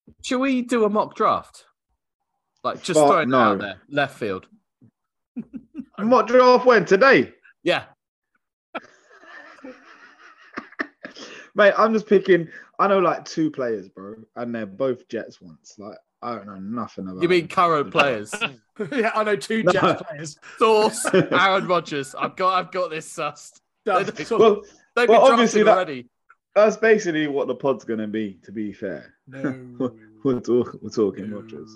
Shall we do a mock draft? Like, just Fuck throwing it out no. there, left field. What draft when today? Yeah. Mate, I'm just picking. I know like 2 players, bro, and they're both Jets ones. Like, I don't know nothing about. You mean current players? Yeah, I know 2 No. Jets players. Source, Aaron Rodgers. I've got this sussed. Done. They've Well, been obviously drafted already. that's basically what the pod's gonna be. To be fair, No. we're talking Rodgers.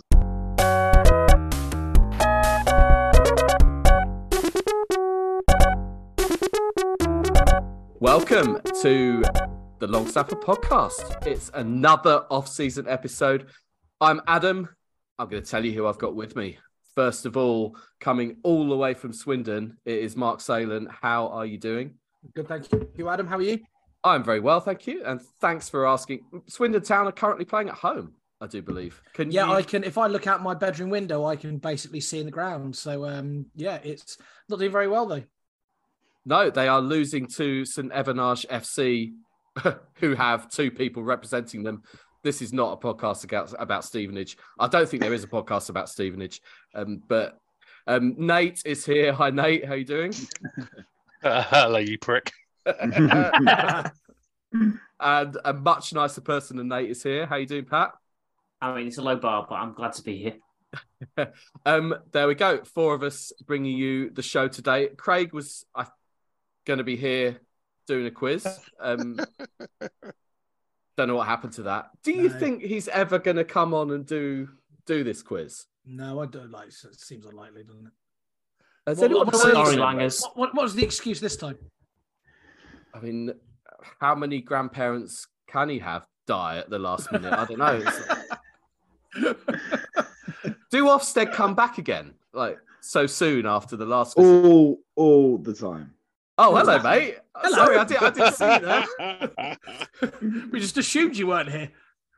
Welcome to the Long Snapper podcast. It's another off-season episode. I'm Adam. I'm going to tell you who I've got with me. First of all, coming all the way from Swindon, it is Mark Salen. How are you doing? Good, thank you. You, Adam, how are you? I'm very well, thank you. And thanks for asking. Swindon Town are currently playing at home, I do believe. I can. If I look out my bedroom window, I can basically see in the ground. So, it's not doing very well, though. No, they are losing to St Evanage FC, who have 2 people representing them. This is not a podcast about Stevenage. I don't think there is a podcast about Stevenage. But Nate is here. Hi, Nate. How are you doing? Hello, you prick. And a much nicer person than Nate is here. How you doing, Pat? I mean, it's a low bar, but I'm glad to be here. There we go. 4 of us bringing you the show today. Craig was going to be here doing a quiz. Don't know what happened to that. Do you think he's ever going to come on and do this quiz? No, I don't like. It seems unlikely, doesn't it? Has What- anyone what's heard the- of Sorry, him? Langers. What was the excuse this time? I mean, how many grandparents can he have die at the last minute? I don't know. Do Ofsted come back again, like so soon after the last visit? All the time. Oh, hello, mate. Hello. Sorry, I didn't see you there. We just assumed you weren't here.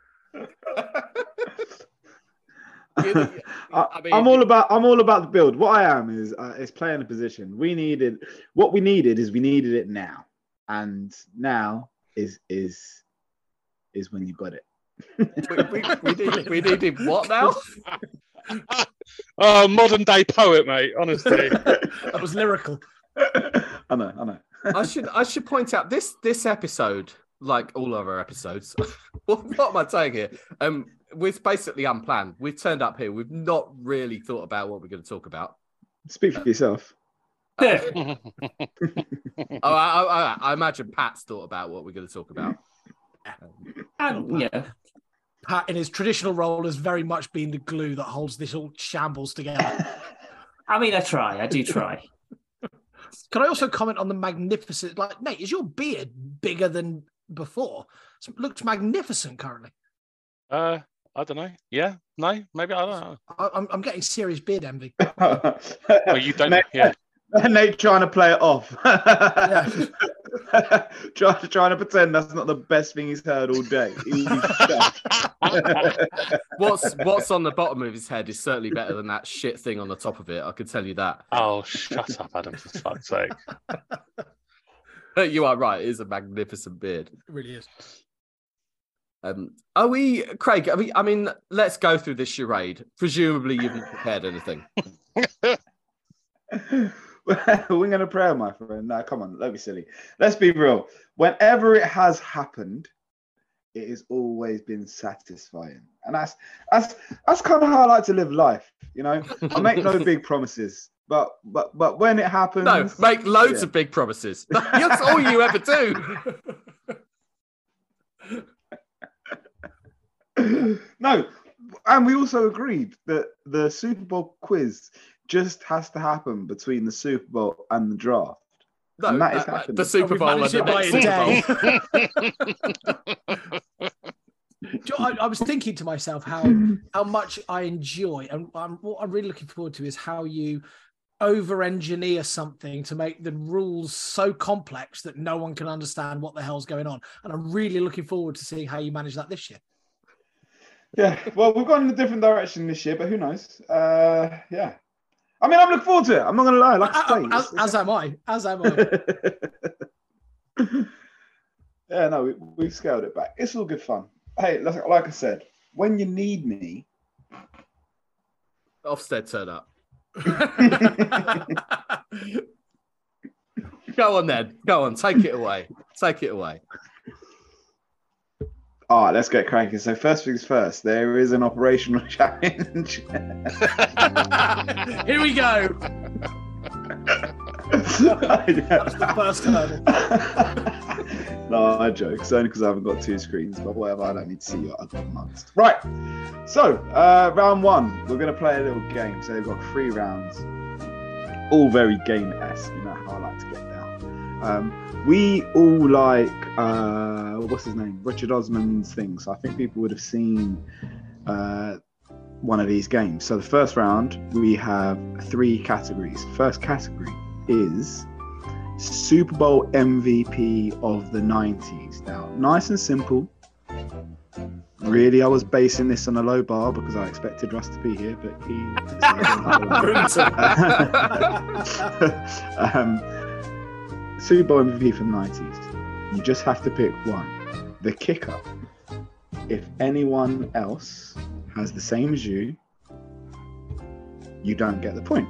I'm all about the build. What I am is playing a position. We needed it now, and now is when you got it. we needed what now? Oh, modern day poet, mate. Honestly, That was lyrical. I know. I should point out this episode, like all other episodes. what am I saying here? We're basically unplanned. We've turned up here. We've not really thought about what we're going to talk about. Speak for yourself. I imagine Pat's thought about what we're going to talk about. Yeah. Pat, in his traditional role, has very much been the glue that holds this all shambles together. I mean, I do try. Can I also comment on the magnificent? Like, Nate, is your beard bigger than before? It looks magnificent currently. I don't know. Yeah, no, maybe I don't know. I'm getting serious beard envy. Well, you don't. Yeah. Nate trying to play it off. Yeah. trying to pretend that's not the best thing he's heard all day. What's on the bottom of his head is certainly better than that shit thing on the top of it. I can tell you that. Oh, shut up, Adam! For fuck's sake. You are right. It is a magnificent beard. It really is. Are we, Craig? I mean, let's go through this charade. Presumably, you've not prepared anything. We're going to pray, my friend. No, come on, don't be silly. Let's be real. Whenever it has happened, it has always been satisfying, and that's kind of how I like to live life. You know, I make no big promises, but when it happens, No, make loads of big promises. That's all you ever do. No, and we also agreed that the Super Bowl quiz just has to happen between the Super Bowl and the draft. No, And that is happening. the Super We've Bowl and managed the it by next a Super Bowl. I was thinking to myself how much I enjoy, and what I'm really looking forward to is how you over-engineer something to make the rules so complex that no one can understand what the hell's going on. And I'm really looking forward to seeing how you manage that this year. Yeah, well, we've gone in a different direction this year, but who knows? Yeah. I mean, I'm looking forward to it. I'm not going to lie. Like I say, As am I. Yeah, no, we've scaled it back. It's all good fun. Hey, like I said, when you need me. Ofsted turn up. Go on then. Go on. Take it away. Take it away. All right, let's get cracking. So first things first, there is an operational challenge. Here we go. That's the first hurdle. No, I joke. It's only because I haven't got 2 screens, but whatever. I don't need to see your ugly mugs. Right. So round 1, we're going to play a little game. So we've got 3 rounds, all very game-esque. You know how I like to get down. We all like what's his name? Richard Osman's thing. So I think people would have seen one of these games. So the first round, we have 3 categories. First category is Super Bowl MVP of the 90s. Now, nice and simple. Really, I was basing this on a low bar because I expected Russ to be here, but he. Super Bowl MVP from the 90s. You just have to pick one. The kicker. If anyone else has the same as you, you don't get the point.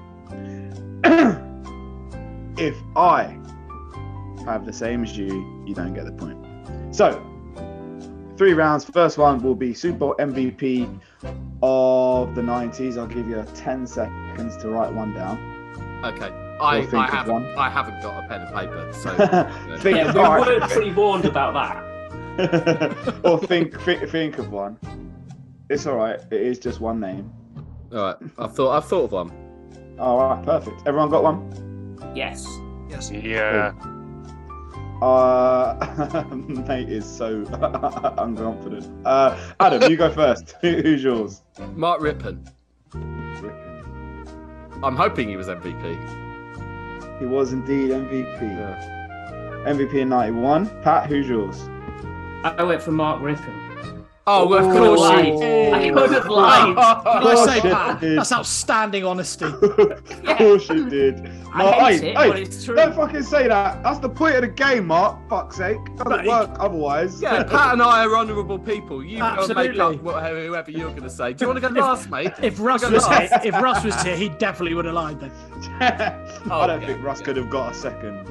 If I have the same as you, you don't get the point. So, 3 rounds. First one will be Super Bowl MVP of the 90s. I'll give you 10 seconds to write one down. Okay. I haven't got a pen and paper, so Think, Yeah, we all were right. pre-warned about that. Or think of one. It's all right. It is just one name. all right. I've thought of one. All right, perfect. Everyone got one? Yes. Yes. Yeah. Nate is so unconfident. Adam, you go first. Who's yours? Mark Rippon. I'm hoping he was MVP. He was indeed MVP. Yeah. MVP in 91. Pat, who's yours? I went for Mark Rippon. Oh, well, of Oh, course lied. you. I could have lied. Can I say, Course Pat? you did. That's outstanding honesty. Of course you did. I hate it, but it's true. Don't fucking say that. That's the point of the game, Mark. Fuck's sake. Doesn't work otherwise. Yeah, Pat and I are honourable people. You go and make up Absolutely. whoever you're going to say. Do you want to go last, mate? If Russ was here, he definitely would have lied then. I don't think Russ could have got a second.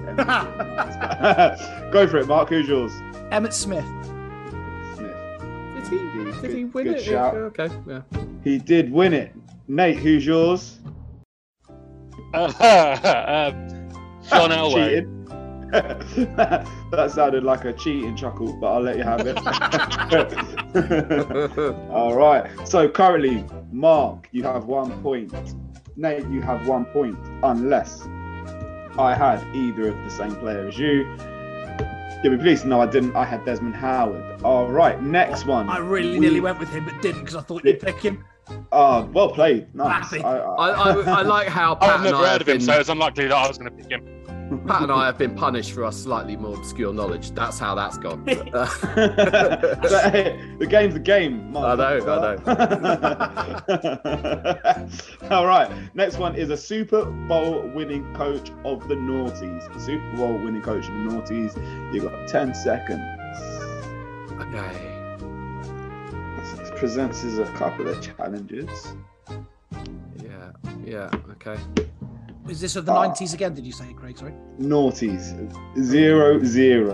Go for it, Mark. Who's yours? Emmett Smith. Smith. Did he win good it? shout. Okay, yeah. He did win it. Nate, who's yours? John Elway. Cheated. That sounded like a cheating chuckle, but I'll let you have it. All right. So currently, Mark, you have 1 point. Nate, you have 1 point, unless I had either of the same player as you. You'll be pleased to know I didn't. I had Desmond Howard. All right. Next one. I really nearly went with him, but didn't because I thought you'd pick him. Well played. Nice. Happy. I like how Pat I've and never I heard have of him, been, so it's unlikely that I was going to pick him. Pat and I have been punished for our slightly more obscure knowledge. That's how that's gone. The game's the game. I know. All right. Next one is a Super Bowl winning coach of the noughties. Super Bowl winning coach of the noughties. You got 10 seconds. Okay. This presents us a couple of challenges. Yeah. Okay. Is this of the 90s again, did you say, Craig? Sorry. Noughties. 0-0.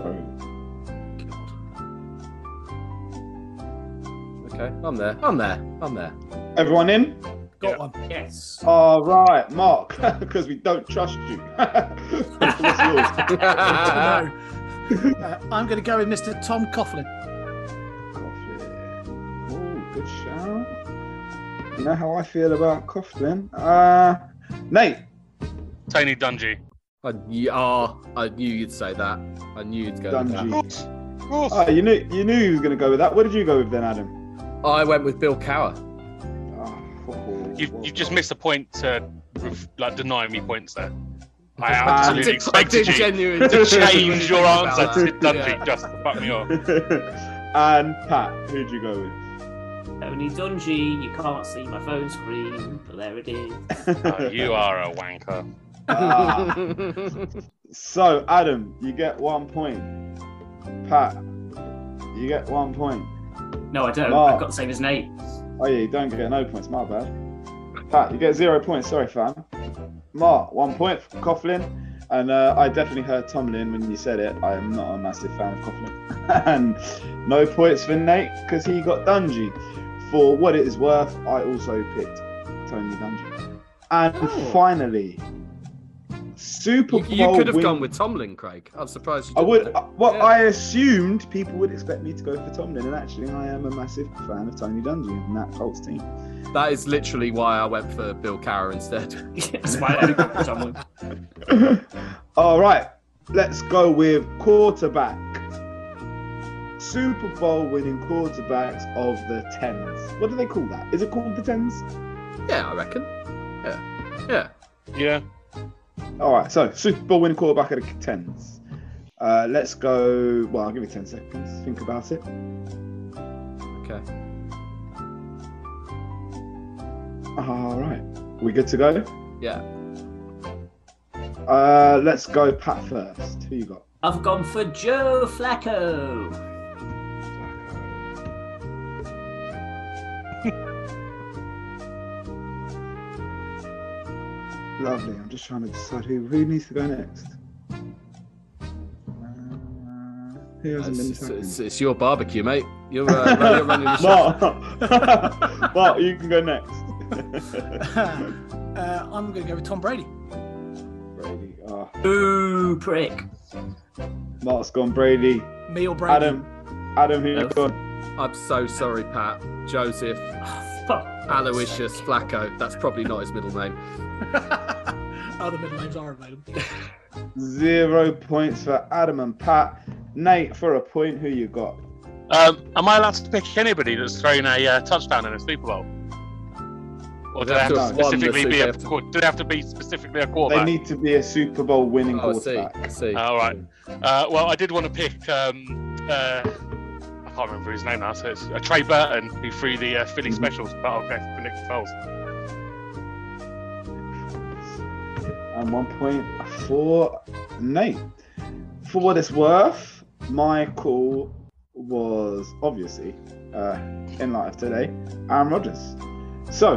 Okay. I'm there. Everyone in? Got one. Yes. All right, Mark, because we don't trust you. What's yours? No. I'm going to go with Mr. Tom Coughlin. Coughlin. Oh, good shout. You know how I feel about Coughlin. Nate. Tony Dungy. I knew you'd say that. I knew you'd go with that. Dungy. Of course. Oh, you knew he was going to go with that. What did you go with then, Adam? I went with Bill Cowher. You just missed a point to deny me points there. I I absolutely did expected you genuinely to change your about answer to that. Dungy Yeah. just to fuck me off. And Pat, who'd you go with? Tony Dungy, you can't see my phone screen, but there it is. Oh, you are a wanker. So, Adam, you get 1 point. Pat, you get 1 point. No, I don't. Mark. I've got the same as Nate. Oh yeah, you don't get no points. My bad. Pat, you get 0 points. Sorry, fam. Mark, 1 point for Coughlin. And I definitely heard Tomlin when you said it. I am not a massive fan of Coughlin. And no points for Nate because he got Dungy. For what it is worth, I also picked Tony Dungy. And finally, Super Bowl You could have win- gone with Tomlin, Craig. I'm surprised you I didn't. would. Well, Yeah. I assumed people would expect me to go for Tomlin, and actually, I am a massive fan of Tony Dungy and that Colts team. That is literally why I went for Bill Carroll instead. That's why I got Tomlin. All right, let's go with quarterback. Super Bowl winning quarterbacks of the tens. What do they call that? Is it called the tens? Yeah, I reckon. Yeah. Yeah. All right, so Super Bowl winning quarterback of the tens. Let's go. Well, I'll give you 10 seconds. Think about it. Okay. All right, we good to go? Yeah. Let's go Pat first. Who you got? I've gone for Joe Flacco. Lovely. I'm just trying to decide who needs to go next. Who hasn't been second? It's your barbecue, mate. You're running the show. Mark, Mark, you can go next. I'm going to go with Tom Brady. Brady. Oh, Ooh, prick. Mark's gone Brady. Me or Brady? Adam, who you Both. gone? I'm so sorry, Pat. Joseph Fuck. Aloysius Flacco. That's probably not his middle name. Other middle names are available. 0 points for Adam and Pat. Nate, for a point, who you got? Am I allowed to pick anybody that's thrown a touchdown in a Super Bowl? Or do they have to Won the specifically be Super- do they have to be specifically a They quarterback? need to be a Super Bowl winning Oh, I see. quarterback. I see. All right. Well, I did want to pick. I can't remember his name now. So it's Trey Burton who threw the Philly specials, but I'll go for Nick Foles. And 1 point for Nate. For what it's worth, my call was obviously, in light of today, Aaron Rodgers. So,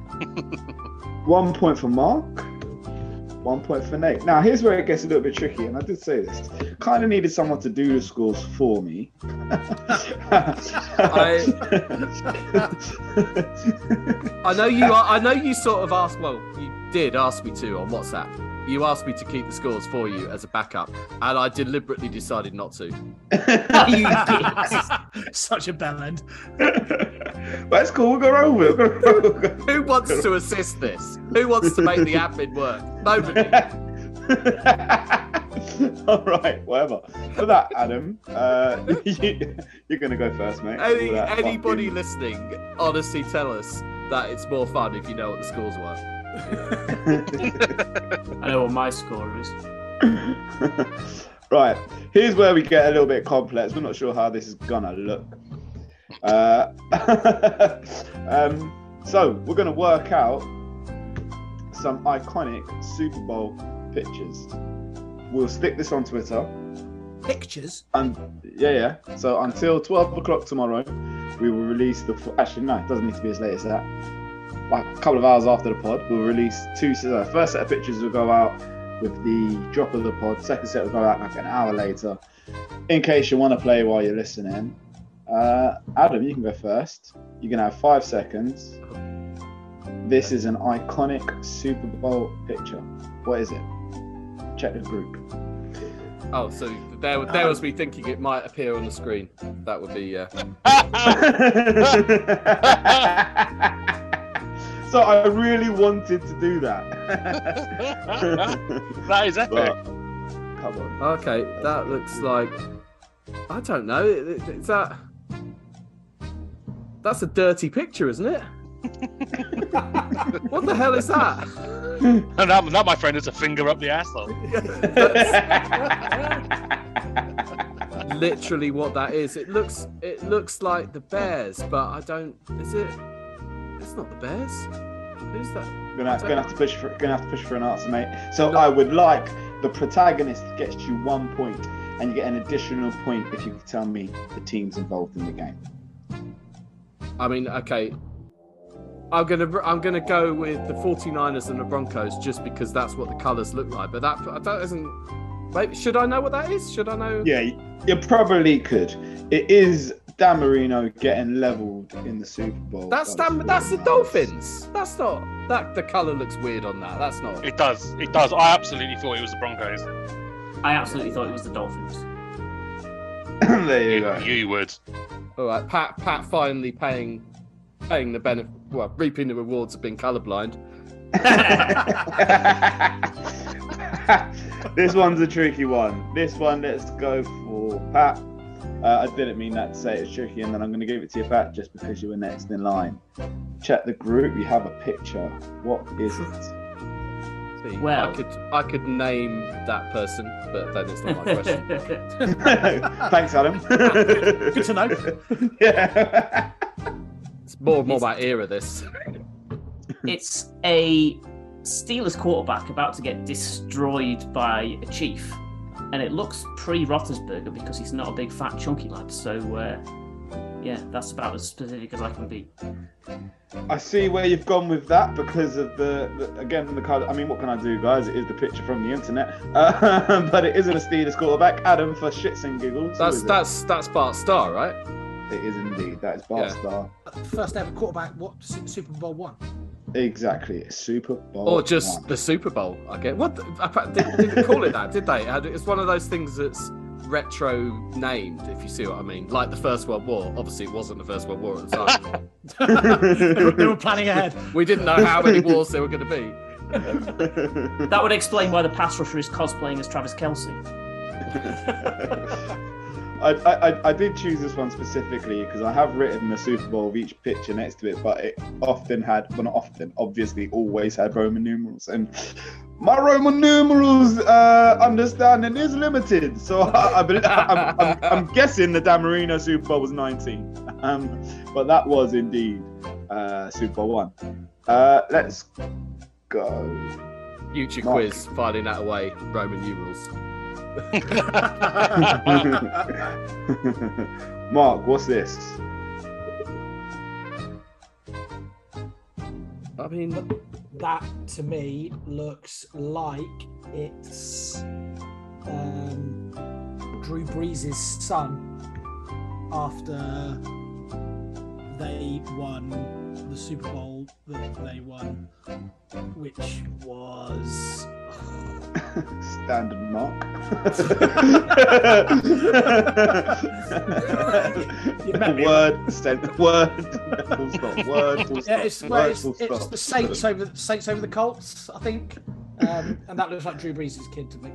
1 point for Mark, 1 point for Nate. Now, here's where it gets a little bit tricky, and I did say this. Kind of needed someone to do the scores for me. I know you sort of asked. Well, you did ask me to on WhatsApp. You asked me to keep the scores for you as a backup, and I deliberately decided not to. You did. Such a bell end. But it's cool, we'll go over it. Who wants to assist this? Who wants to make the admin work? Nobody. All right, whatever. For that, Adam, you're going to go first, mate. All that Anybody fucking- listening, honestly tell us that it's more fun if you know what the scores were. I know what my score is. Right, here's where we get a little bit complex. We're not sure how this is gonna look. So we're gonna work out some iconic Super Bowl pictures. We'll stick this on Twitter. Pictures? Yeah. So until 12 o'clock tomorrow, we will release actually, no, it doesn't need to be as late as that. Like a couple of hours after the pod, we'll release first set of pictures will go out with the drop of the pod. Second set will go out like an hour later. In case you want to play while you're listening. Adam, you can go first. You're going to have 5 seconds. This is an iconic Super Bowl picture. What is it? Check the group. Oh, so there was me thinking it might appear on the screen. That would be So I really wanted to do that. That is epic. But, come on. okay. That looks like I don't know. Is that's a dirty picture, isn't it? What the hell is that? And that, my friend, is a finger up the asshole. Literally what that is. It looks like the Bears, but I don't. Is it? It's not the Bears. Who's that? Gonna have to push for an answer, mate. So I would like the protagonist gets you 1 point, and you get an additional point if you can tell me the teams involved in the game. I mean, okay. I'm gonna go with the 49ers and the Broncos just because that's what the colours look like. But that isn't. Wait, should I know what that is? Should I know? Yeah, you probably could. It is Dan Marino getting leveled in the Super Bowl. That's the Dolphins. That's not that. The colour looks weird on that. That's not. It does. I absolutely thought it was the Broncos. I absolutely thought it was the Dolphins. There you go. You would. All right, Pat finally paying the benefit. Well, reaping the rewards of being colourblind. This one's a tricky one. This one, let's go for Pat. I didn't mean that to say it's tricky, and then I'm going to give it to you, Pat, just because you were next in line. Check the group. You have a picture. What is it? See, Well- I could name that person, but then it's not my question. Thanks, Adam. Good to know. Yeah. It's more my era. This. It's a Steelers quarterback about to get destroyed by a Chief, and it looks pre-Roethlisberger because he's not a big, fat, chunky lad. So, yeah, that's about as specific as I can be. I see where you've gone with that because of the card. I mean, what can I do, guys? It is the picture from the internet, but it isn't a Steelers quarterback. Adam, for shits and giggles. That's Bart Starr, right? It is indeed. That is Bart Starr. First ever quarterback. What Super Bowl won? Exactly. Super Bowl. Or just 1. the Super Bowl. I get what didn't call it that, did they? It's one of those things that's retro named, if you see what I mean. Like the First World War. Obviously, it wasn't the First World War at the time. They were planning ahead. We didn't know how many wars there were going to be. That would explain why the pass rusher is cosplaying as Travis Kelce. I did choose this one specifically because I have written the Super Bowl of each picture next to it, but it often had, well, not often, obviously always had Roman numerals, and my Roman numerals understanding is limited. So I'm guessing the Dan Marino Super Bowl was 19, but that was indeed Super Bowl 1. Let's go. Future Mark. quiz, filing that away. Roman numerals. Mark, what's this? I mean, That to me looks like it's Drew Brees' son after they won the Super Bowl that they won, which was Standard Mark. Word, full stop. Word, full stop. yeah, it's Word, full it's stop. the Saints over the Colts, I think, and that looks like Drew Brees' kid to me.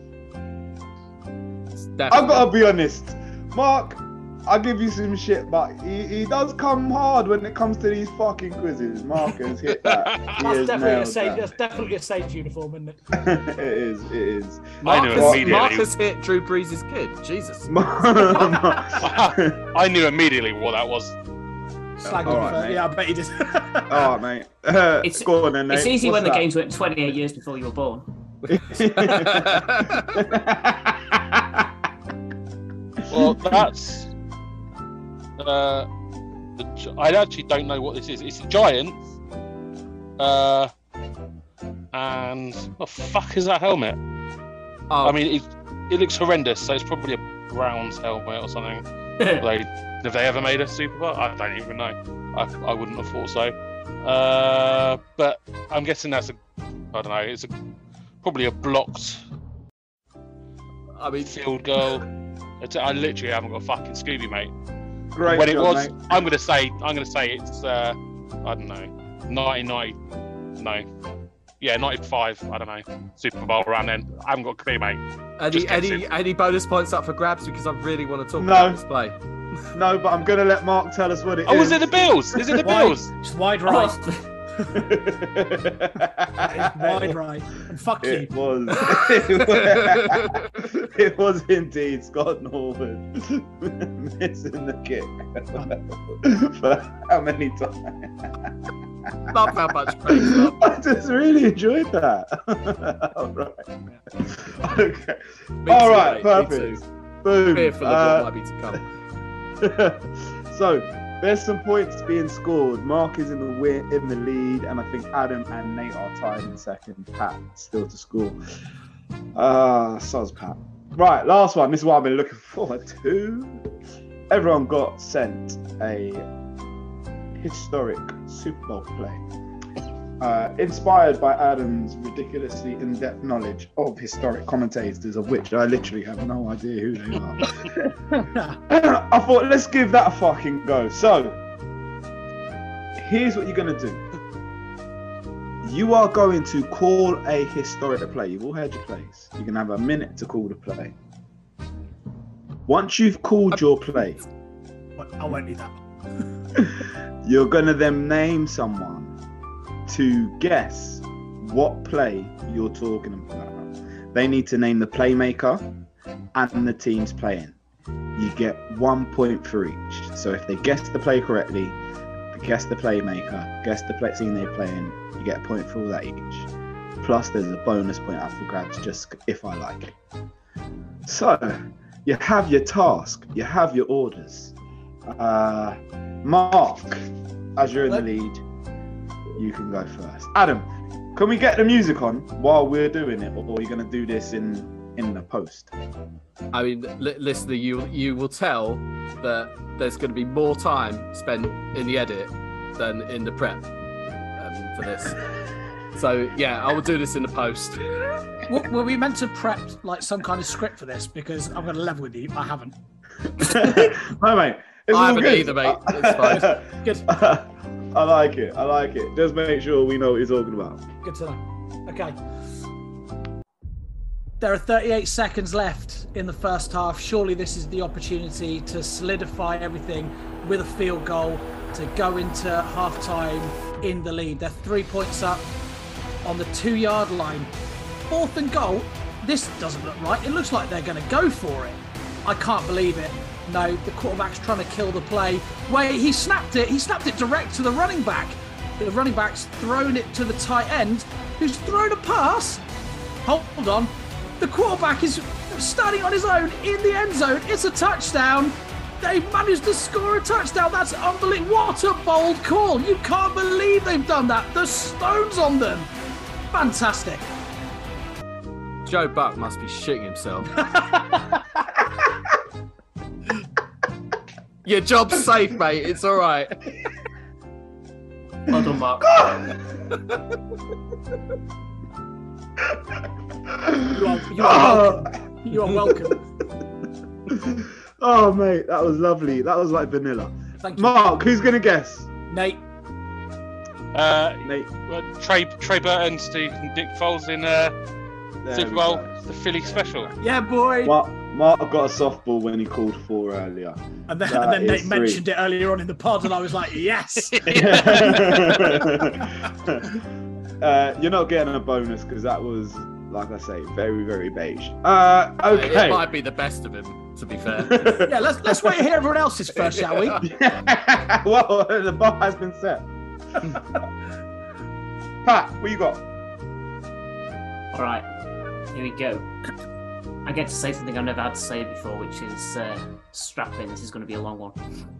I've got to be honest, Mark. I'll give you some shit, but he does come hard when it comes to these fucking quizzes. Mark has hit that. That's definitely a Saints uniform, isn't it? It is. Mark has hit Drew Brees' kid. Jesus. I knew immediately what that was. Slag All him right, for- mate. yeah, I bet you did. All right, mate. It's, Go on then, Nate. it's easy What's when the that? games went 28 years before you were born. Well, that's. I actually don't know what this is. It's a Giants. And what the fuck is that helmet? Oh, I mean, it looks horrendous. So it's probably a Browns helmet or something. Have they ever made a Super Bowl? I don't even know. I wouldn't have thought so. But I'm guessing that's I don't know. It's probably a blocked I mean, field goal. I literally haven't got a fucking Scooby, mate. Great When it job, was, mate. I'm gonna say it's I don't know, 1990, no, yeah, 95. I don't know, Super Bowl around then. I haven't got a clue, mate. any bonus points up for grabs because I really want to talk No. about this play. No, but I'm gonna let Mark tell us what it is. Oh, was it the Bills? Is it the Bills? It's wide Oh, right. It's wide right. And fuck you. It was. It was indeed Scott Norwood missing the kick. For how many times? Love how much praise. Love. I just really enjoyed that. All right. Okay. Me All too, right. mate, me Perfect. too. Boom. Fearful of what might be to come. So, There's some points being scored. Mark is in the lead, and I think Adam and Nate are tied in second. Pat still to score. Soz Pat. Right, last one. This is what I've been looking forward to. Everyone got sent a historic Super Bowl play. Inspired by Adam's ridiculously in-depth knowledge of historic commentators, of which I literally have no idea who they are. I thought, let's give that a fucking go. So, here's what you're going to do. You are going to call a historic play. You've all heard your plays. You're going to have a minute to call the play. Once you've called your play, I won't need that. you're going to then name someone to guess what play you're talking about. They need to name the playmaker and the team's playing. You get 1 point for each. So if they guess the play correctly, guess the playmaker, guess the scene they're playing, you get a point for all that each. Plus there's a bonus point up for grabs just if I like it. So you have your task, you have your orders. Mark, as you're in the lead, you can go first. Adam, can we get the music on while we're doing it, or are you going to do this in the post? I mean, listener, you will tell that there's going to be more time spent in the edit than in the prep for this. So yeah, I will do this in the post. Were we meant to prep like some kind of script for this? Because I'm going to level with you. I haven't. No, mate. It's I all haven't good. either, mate. It's fine. Good. I like it. Just make sure we know what you're talking about. Good to know. Okay. There are 38 seconds left in the first half. Surely this is the opportunity to solidify everything with a field goal to go into half-time in the lead. They're 3 points up on the 2-yard line. 4th and goal. This doesn't look right. It looks like they're going to go for it. I can't believe it. No, the quarterback's trying to kill the play. Wait, he snapped it. He snapped it direct to the running back. The running back's thrown it to the tight end, who's thrown a pass. Hold on. The quarterback is standing on his own in the end zone. It's a touchdown. They've managed to score a touchdown. That's unbelievable. What a bold call. You can't believe they've done that. The stone's on them. Fantastic. Joe Buck must be shitting himself. Your job's safe, mate. It's all right. Well done, Mark. You are welcome. Oh, mate, that was lovely. That was like vanilla. Thank you. Mark, who's going to guess? Nate. Nate. Trey Burton, Dick Foles in Super Bowl, the Philly special. Yeah, boy. Mark got a softball when he called 4 earlier. And then Nate mentioned it earlier on in the pod, and I was like, yes. You're not getting a bonus because that was, like I say, very, very beige. Okay. It might be the best of him, to be fair. Yeah, let's wait and hear everyone else's first, shall we? Well, the bar has been set. Pat, what you got? All right, here we go. I get to say something I've never had to say before, which is strap in. This is going to be a long one.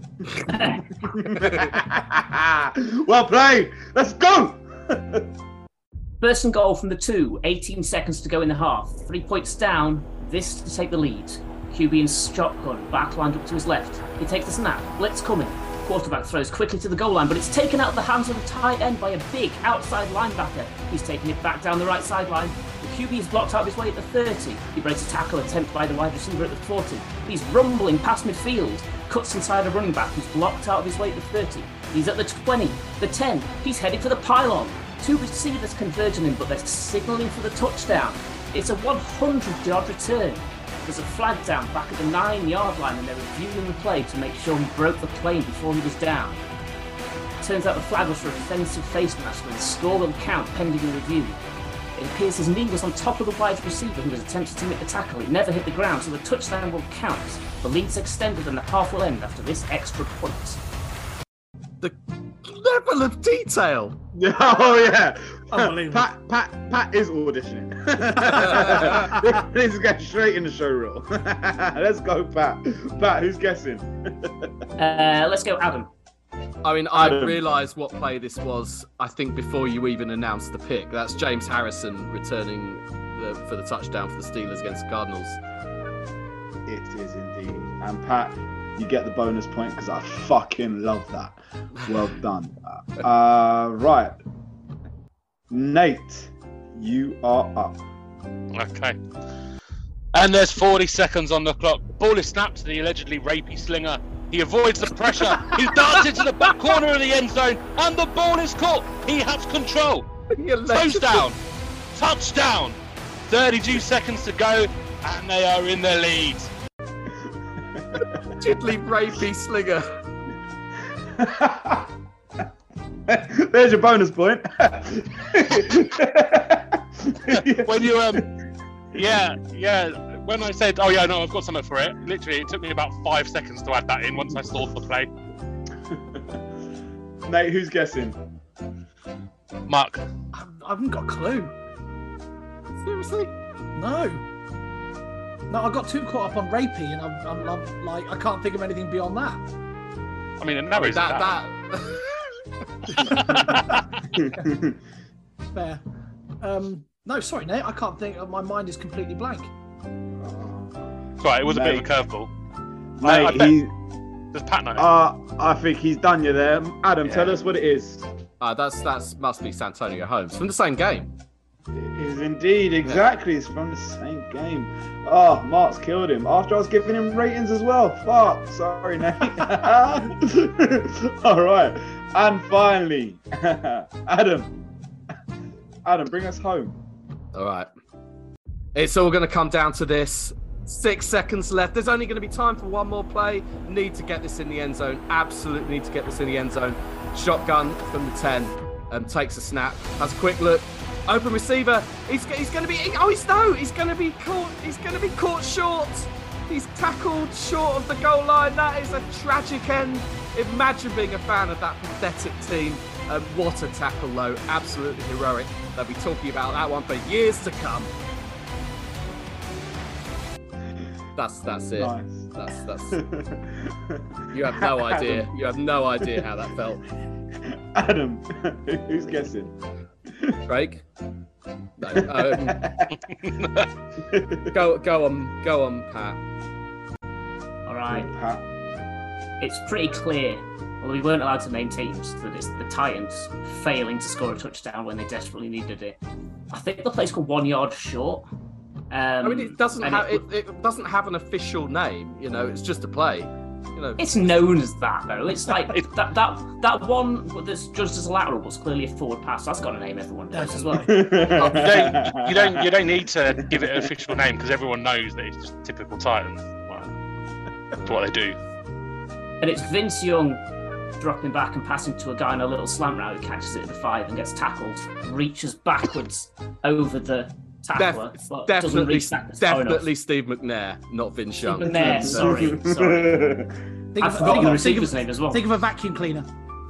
Well played. Let's go. First and goal from the 2. 18 seconds to go in the half. 3 points down. This to take the lead. QB in shotgun. Back lined up to his left. He takes the snap. Blitz coming. Quarterback throws quickly to the goal line, but it's taken out of the hands of the tight end by a big outside linebacker. He's taking it back down the right sideline. The QB is blocked out of his way at the 30. He breaks a tackle attempt by the wide receiver at the 40. He's rumbling past midfield. Cuts inside a running back who's blocked out of his way at the 30. He's at the 20, the 10. He's heading for the pylon. 2 receivers converge on him, but they're signalling for the touchdown. It's a 100-yard return. There's a flag down back at the 9-yard line, and they're reviewing the play to make sure he broke the plane before he was down. Turns out the flag was for offensive face mask, and the score will count pending a review. It appears his knee was on top of the wide receiver who was attempting to make the tackle. It never hit the ground, so the touchdown will count. The lead's extended and the half will end after this extra point. The level of detail. Oh yeah, Unbelievable. Pat is auditioning. Let's get straight in the show reel. Let's go, Pat. Pat, who's guessing? Let's go, Adam. I mean, I Adam. realised what play this was, I think, before you even announced the pick. That's James Harrison returning for the touchdown for the Steelers against the Cardinals. It is indeed. And Pat, you get the bonus point because I fucking love that. Well done. Right. Nate, you are up. Okay. And there's 40 seconds on the clock. The ball is snapped to the allegedly rapey slinger. He avoids the pressure. He darts into the back corner of the end zone, and the ball is caught. He has control. Throws down. Touchdown. 32 seconds to go, and they are in the lead. Diddly rapey slinger. There's your bonus point. When you yeah. When I said, "Oh yeah, no, I've got something for it," literally, it took me about 5 seconds to add that in once I saw the play. Nate, who's guessing? Mark. I haven't got a clue. Seriously? No, I got too caught up on rapey, and I'm like, I can't think of anything beyond that. I mean, it narrows it down. Fair. No, sorry, Nate. I can't think. My mind is completely blank. Right, it was a bit of a curveball. Mate, Does Pat know? I think he's done you there. Adam, tell us what it is. That's must be Santonio Holmes from the same game. It is indeed, exactly. It's from the same game. Oh, Mark's killed him. After I was giving him ratings as well. Fuck. Sorry, Nate. All right. And finally, Adam, bring us home. All right. It's all going to come down to this. 6 seconds left. There's only going to be time for one more play. Need to get this in the end zone. Absolutely need to get this in the end zone. Shotgun from the 10. Takes a snap. Has a quick look. Open receiver. He's going to be. Oh, he's going to be caught. He's going to be caught short. He's tackled short of the goal line. That is a tragic end. Imagine being a fan of that pathetic team. What a tackle, though. Absolutely heroic. They'll be talking about that one for years to come. That's it. Nice. That's. You have no idea. You have no idea how that felt. Adam, who's guessing? Craig? No. Go on, Pat. All right. Pat. It's pretty clear. Well, we weren't allowed to name teams that it's the Titans failing to score a touchdown when they desperately needed it. I think the play's called 1 yard short. I mean, it doesn't have an official name. You know, it's just a play. You know, it's known as that though. It's like that one that's judged as a lateral was clearly a forward pass. That's got a name everyone knows as well. You don't need to give it an official name because everyone knows that it's just typical Titans. That's what they do. And it's Vince Young dropping back and passing to a guy in a little slant route who catches it at the 5 and gets tackled, reaches backwards over the tackler. Definitely Steve McNair, not Vince Young. McNair, sorry. I've forgotten the receiver's name as well. Think of a vacuum cleaner.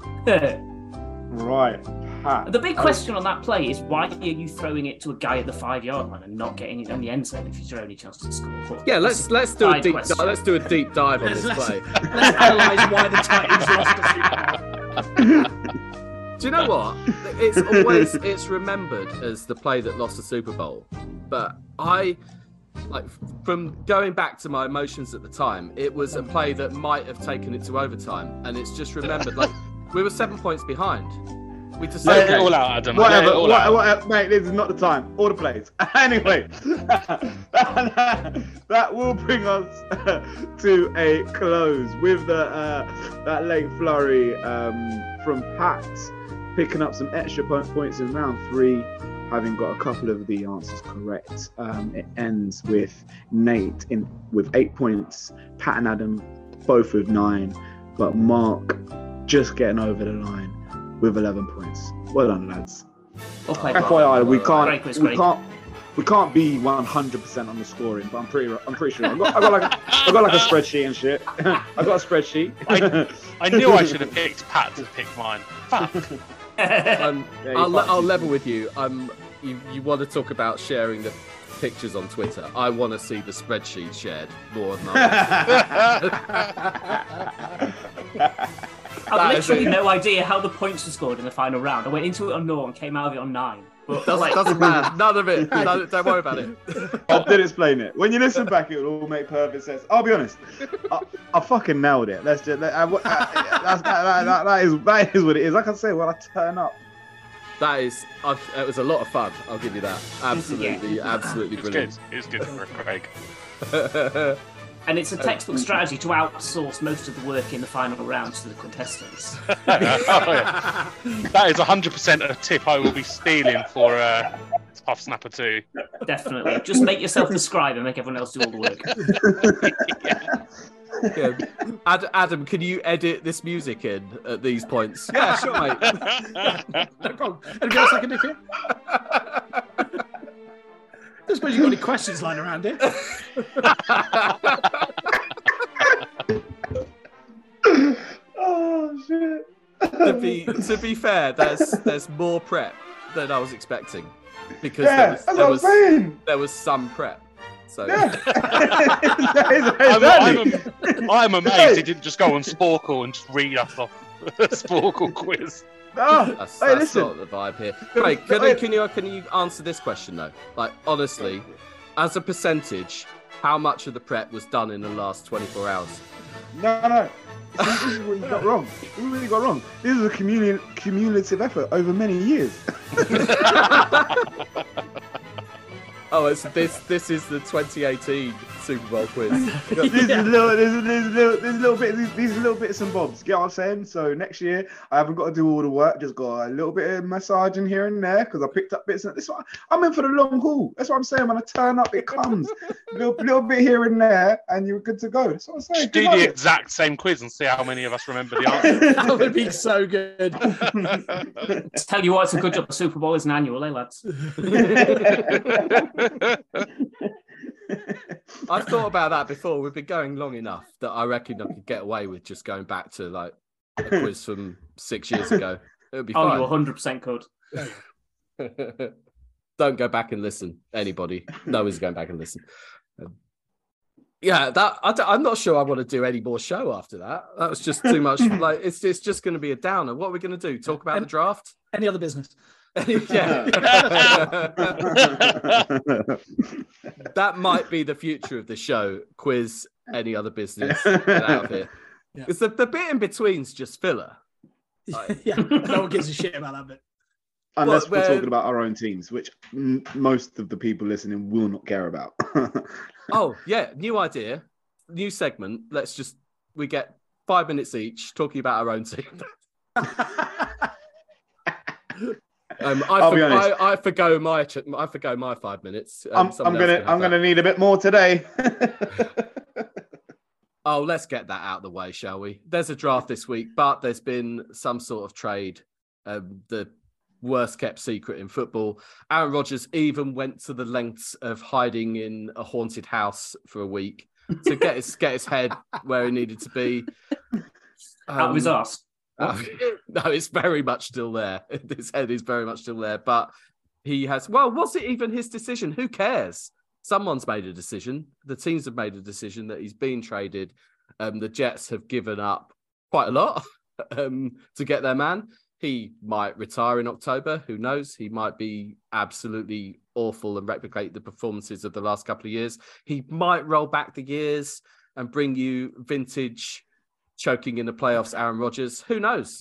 Right. Pat. The big question on that play is why are you throwing it to a guy at the 5 yard line and not getting it on the end zone if it's your only chance to score? But yeah, let's do a deep dive on this play. Let's analyse why the Titans lost the Super Bowl. Do you know what? It's remembered as the play that lost the Super Bowl, but from going back to my emotions at the time, it was a play that might have taken it to overtime, and it's just remembered like we were 7 points behind. We just let it all out, Adam. Whatever, mate. This is not the time. All the plays. Anyway, that will bring us to a close with that late flurry from Pat, picking up some extra points in round 3, having got a couple of the answers correct. It ends with Nate with 8 points, Pat and Adam both with 9, but Mark just getting over the line with 11 points. Well done, lads. FYI, we can't be 100% on the scoring, but I'm pretty sure. I got like a spreadsheet and shit. I got a spreadsheet. I knew I should have picked Pat to pick mine. Fuck. I'll level with you. You want to talk about sharing the pictures on Twitter? I want to see the spreadsheet shared more than I. I've literally no idea how the points were scored in the final round. I went into it on 0 and came out of it on 9. But Doesn't matter. None of it. Don't worry about it. I did explain it. When you listen back, it will all make perfect sense. I'll be honest. I fucking nailed it. That is what it is. Like I say, when I turn up. It was a lot of fun. I'll give you that. Absolutely, absolutely brilliant. It was good for Craig. And it's a textbook strategy to outsource most of the work in the final rounds to the contestants. That is 100% a tip I will be stealing for Puff Snapper 2. Definitely. Just make yourself the scribe and make everyone else do all the work. Yeah. Adam, can you edit this music in at these points? Yeah, sure, mate. No problem. Anybody else I can do for you? I suppose you've got any questions lying around here. Oh shit! To be fair, there's more prep than I was expecting because there was some prep. So I'm amazed he didn't just go on Sporkle and just read us off Sporkle quiz. No, that's listen. not the vibe here. Right, can you answer this question though? Like honestly, as a percentage, how much of the prep was done in the last 24 hours? No. See, this is what you got wrong. We really got wrong. This is a cumulative effort over many years. Oh, this is the 2018 Super Bowl quiz. These little bits and bobs. Get what I'm saying? So next year I haven't got to do all the work. Just got a little bit of massaging here and there because I picked up bits. I'm in for the long haul. That's what I'm saying. When I turn up, it comes. little bit here and there, and you're good to go. That's what I'm saying. Just do the exact same quiz and see how many of us remember the answer. That would be so good. Tell you what, it's a good job the Super Bowl is an annual, eh, lads? I've thought about that before. We've been going long enough that I reckon I could get away with just going back to like a quiz from 6 years ago. It would be fine. You 100% could. Don't go back and listen. Anybody? No one's going back and listen. Yeah, I'm not sure I want to do any more show after that. That was just too much. Like it's just going to be a downer. What are we going to do? Talk about the draft? Any other business? Yeah. That might be the future of the show. Quiz, any other business. Get out of here. Yeah. It's the bit in between's just filler. Like, Yeah, no one gives a shit about that bit. Unless we're talking about our own teams, which most of the people listening will not care about. Oh, yeah. New idea. New segment. We get 5 minutes each talking about our own team. I forgo my 5 minutes. I'm gonna need a bit more today. Oh, let's get that out of the way, shall we? There's a draft this week, but there's been some sort of trade. The worst kept secret in football. Aaron Rodgers even went to the lengths of hiding in a haunted house for a week to get his head where he needed to be. Out of his arse. No, it's very much still there. His head is very much still there, but he has. Well, was it even his decision? Who cares? Someone's made a decision. The teams have made a decision that he's been traded. The Jets have given up quite a lot to get their man. He might retire in October. Who knows? He might be absolutely awful and replicate the performances of the last couple of years. He might roll back the years and bring you vintage choking in the playoffs Aaron Rodgers. Who knows?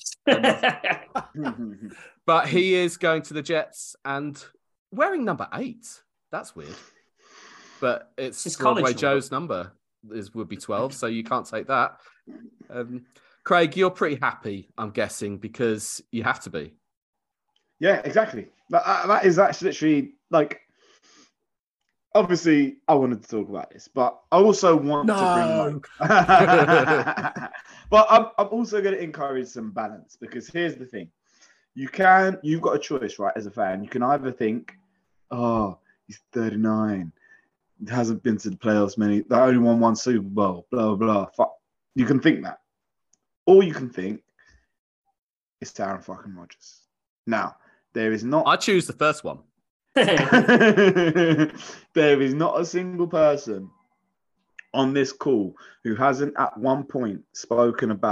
But he is going to the Jets and wearing number 8. That's weird. But it's Broadway Joe's number would be 12, so you can't take that. Craig, you're pretty happy, I'm guessing, because you have to be. Yeah, exactly. That is actually literally like. Obviously, I wanted to talk about this, but I also want to bring. But I'm also going to encourage some balance because here's the thing: you've got a choice, right? As a fan, you can either think, "Oh, he's 39, hasn't been to the playoffs they only won one Super Bowl, blah blah blah." You can think that. Or you can think it's Aaron fucking Rodgers. Now, there is not. I choose the first one. There is not a single person on this call who hasn't at one point spoken about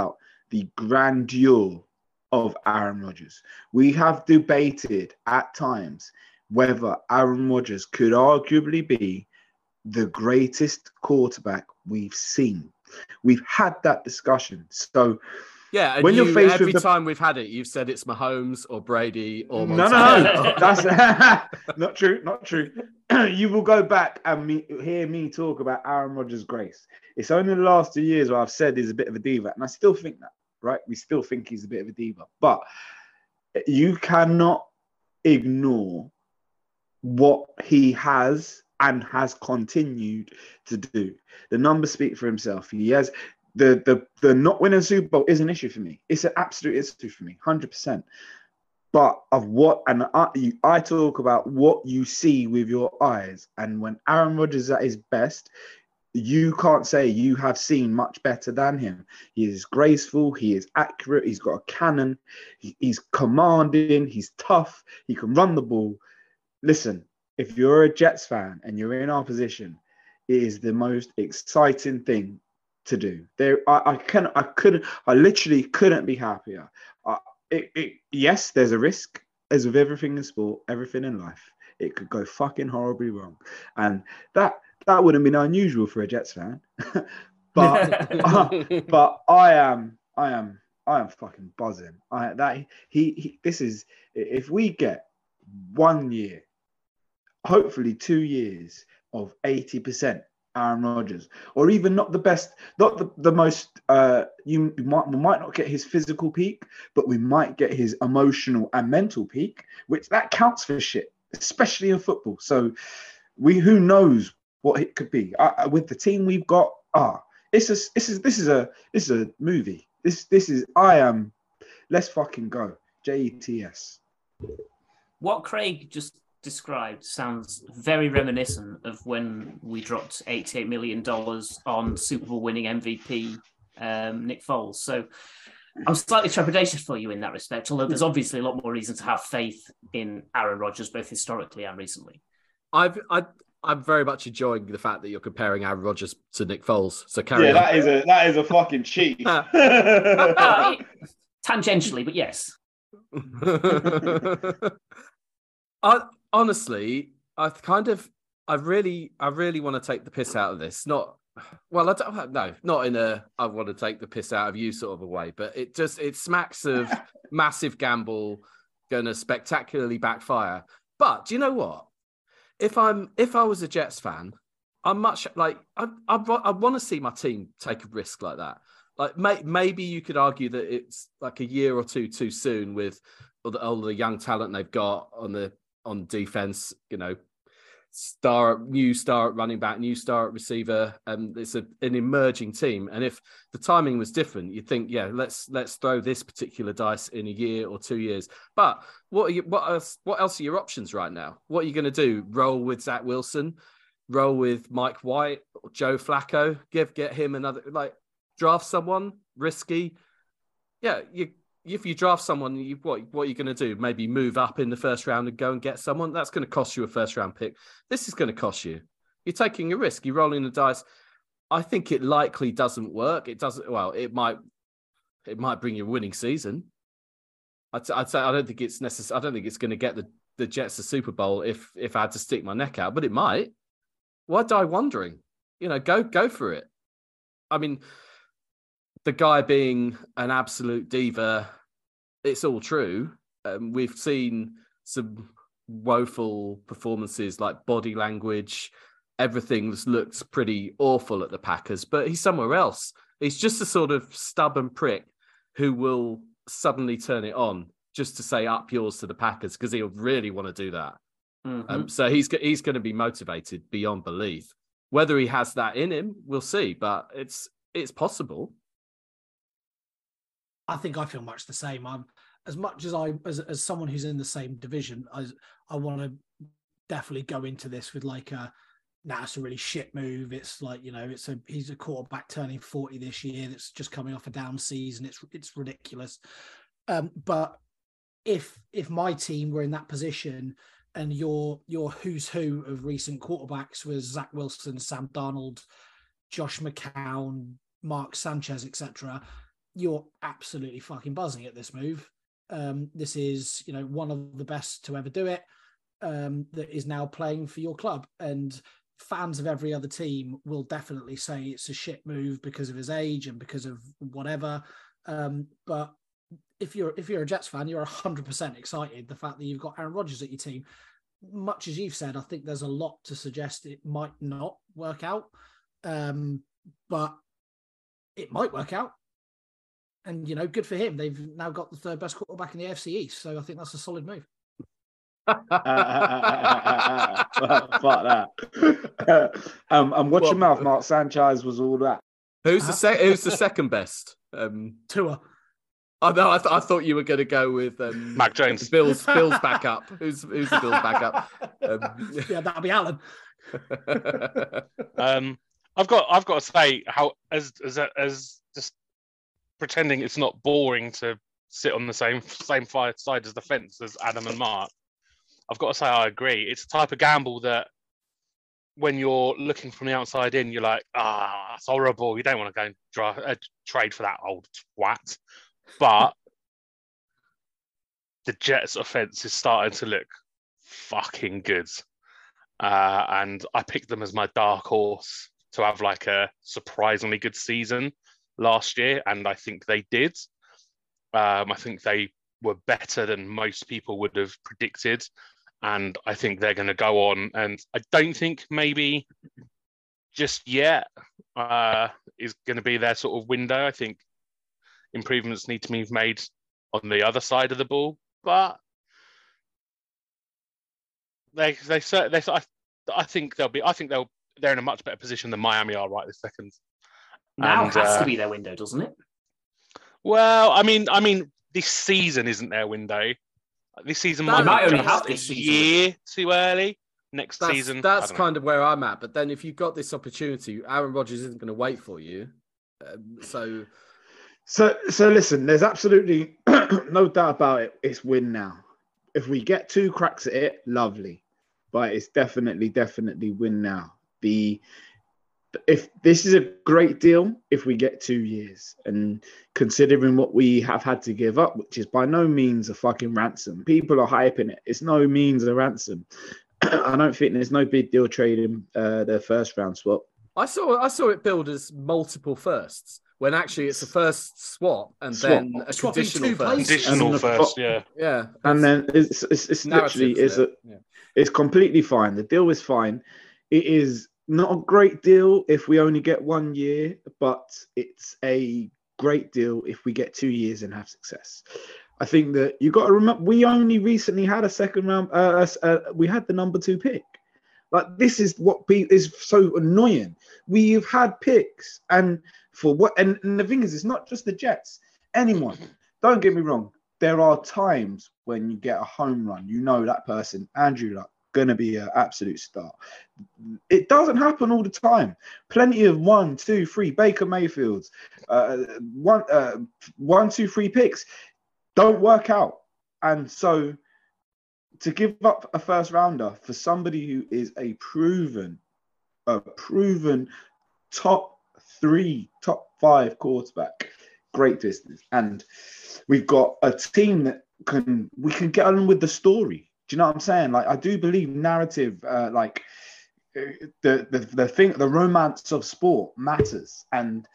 the grandeur of Aaron Rodgers. We have debated at times whether Aaron Rodgers could arguably be the greatest quarterback we've seen. We've had that discussion. So yeah, and when you're faced every with time we've had it, you've said it's Mahomes or Brady or no, Montana. that's not true. Not true. You will go back and hear me talk about Aaron Rodgers' grace. It's only the last 2 years where I've said he's a bit of a diva, and I still think that. Right? We still think he's a bit of a diva, but you cannot ignore what he has and has continued to do. The numbers speak for himself. He has the not winning Super Bowl is an issue for me. It's an absolute issue for me, 100%. But of what, and I talk about what you see with your eyes. And when Aaron Rodgers is at his best, you can't say you have seen much better than him. He is graceful. He is accurate. He's got a cannon. He's commanding. He's tough. He can run the ball. Listen, if you're a Jets fan and you're in our position, it is the most exciting thing to do. I literally couldn't be happier. Yes, there's a risk, as with everything in sport, everything in life. It could go fucking horribly wrong, and that wouldn't be unusual for a Jets fan. but I am fucking buzzing. This is, if we get 1 year, hopefully 2 years of 80% Aaron Rodgers, or even not the best, not the most, we might not get his physical peak, but we might get his emotional and mental peak, which that counts for shit, especially in football. So who knows what it could be with the team we've got. This is a movie. Let's fucking go. JETS. What Craig just described sounds very reminiscent of when we dropped $88 million on Super Bowl winning MVP Nick Foles. So I'm slightly trepidatious for you in that respect, although there's obviously a lot more reason to have faith in Aaron Rodgers, both historically and recently. I'm very much enjoying the fact that you're comparing Aaron Rodgers to Nick Foles. So carry on. That is a fucking cheat. Tangentially, but yes. Honestly, I really want to take the piss out of this. Not in a I want to take the piss out of you sort of a way, but it smacks of massive gamble, going to spectacularly backfire. But do you know what? If I was a Jets fan, I'm much like I want to see my team take a risk like that. Like maybe you could argue that it's like a year or two too soon with all the young talent they've got on defense. You know, new star at running back, new star at receiver. It's an emerging team, and if the timing was different, you'd think, yeah, let's throw this particular dice in a year or 2 years. But what else are your options right now? What are you going to do? Roll with Zach Wilson, roll with Mike White, or Joe Flacco, get him another, draft someone risky. Yeah, if you draft someone, what are you going to do? Maybe move up in the first round and go and get someone? That's going to cost you a first round pick. This is going to cost you. You're taking a risk. You're rolling the dice. I think it likely doesn't work. It doesn't. Well, it might bring you a winning season. I'd say I don't think it's necessary. I don't think it's going to get the Jets a Super Bowl if I had to stick my neck out, but it might. Why die wondering? You know, go for it. I mean, the guy being an absolute diva, it's all true. We've seen some woeful performances, like body language. Everything's looked pretty awful at the Packers, but he's somewhere else. He's just a sort of stubborn prick who will suddenly turn it on just to say up yours to the Packers because he'll really want to do that. Mm-hmm. So he's going to be motivated beyond belief. Whether he has that in him, we'll see, but it's possible. I think I feel much the same. I'm as much as someone who's in the same division, I want to definitely go into this with it's a really shit move. It's like, you know, he's a quarterback turning 40 this year. That's just coming off a down season. It's ridiculous. But if my team were in that position and your who's who of recent quarterbacks was Zach Wilson, Sam Darnold, Josh McCown, Mark Sanchez, etc., you're absolutely fucking buzzing at this move. This is, one of the best to ever do it, that is now playing for your club. And fans of every other team will definitely say it's a shit move because of his age and because of whatever. But if you're a Jets fan, you're 100% excited. The fact that you've got Aaron Rodgers at your team, much as you've said, I think there's a lot to suggest it might not work out, but it might work out. And, good for him. They've now got the third best quarterback in the AFC East. So I think that's a solid move. Fuck that. And watch your mouth, Mark Sanchez was all that. Who's the second best? Tua. Oh no, I thought you were going to go with Mac Jones. Bill's backup. Who's the Bill's backup? Yeah, that'll be Allen. I've got to say how as just pretending it's not boring to sit on the same side as the fence as Adam and Mark. I've got to say I agree. It's a type of gamble that when you're looking from the outside in, you're like, it's horrible. You don't want to go and trade for that old twat. But the Jets' offense is starting to look fucking good. And I picked them as my dark horse to have like a surprisingly good season last year. And I think they did. I think they were better than most people would have predicted. And I think they're going to go on. And I don't think maybe just yet is going to be their sort of window. I think improvements need to be made on the other side of the ball, but I think they're in a much better position than Miami are right this second. Now it has to be their window, doesn't it? Well, I mean, this season isn't their window. This season might only have this year too early. Next season, that's kind of where I'm at. But then, if you've got this opportunity, Aaron Rodgers isn't going to wait for you. So listen, there's absolutely no doubt about it. It's win now. If we get 2 cracks at it, lovely. But it's definitely win now. If this is a great deal, if we get 2 years, and considering what we have had to give up, which is by no means a fucking ransom. People are hyping it. It's no means a ransom. I don't think there's no big deal trading their first round swap. I saw it billed as multiple firsts, when actually it's a first swap and then a conditional first. Conditional first, yeah. Yeah. And then it's literally it's completely fine. The deal is fine. It is not a great deal if we only get 1 year, but it's a great deal if we get 2 years and have success. I think that you got to remember, we only recently had a second round. We had the number 2 pick. Like, this is what is so annoying. We've had picks, and for what? And the thing is, it's not just the Jets. Anyone. Don't get me wrong. There are times when you get a home run. You know that person, Andrew Luck, going to be an absolute star. It doesn't happen all the time. Plenty of 1, 2, 3 Baker Mayfields, 1, 2, 3 picks don't work out. And so to give up a first rounder for somebody who is a proven top 3, top 5 quarterback, great business. And we've got a team that we can get on with the story. Do you know what I'm saying? Like, I do believe narrative, the romance of sport matters. And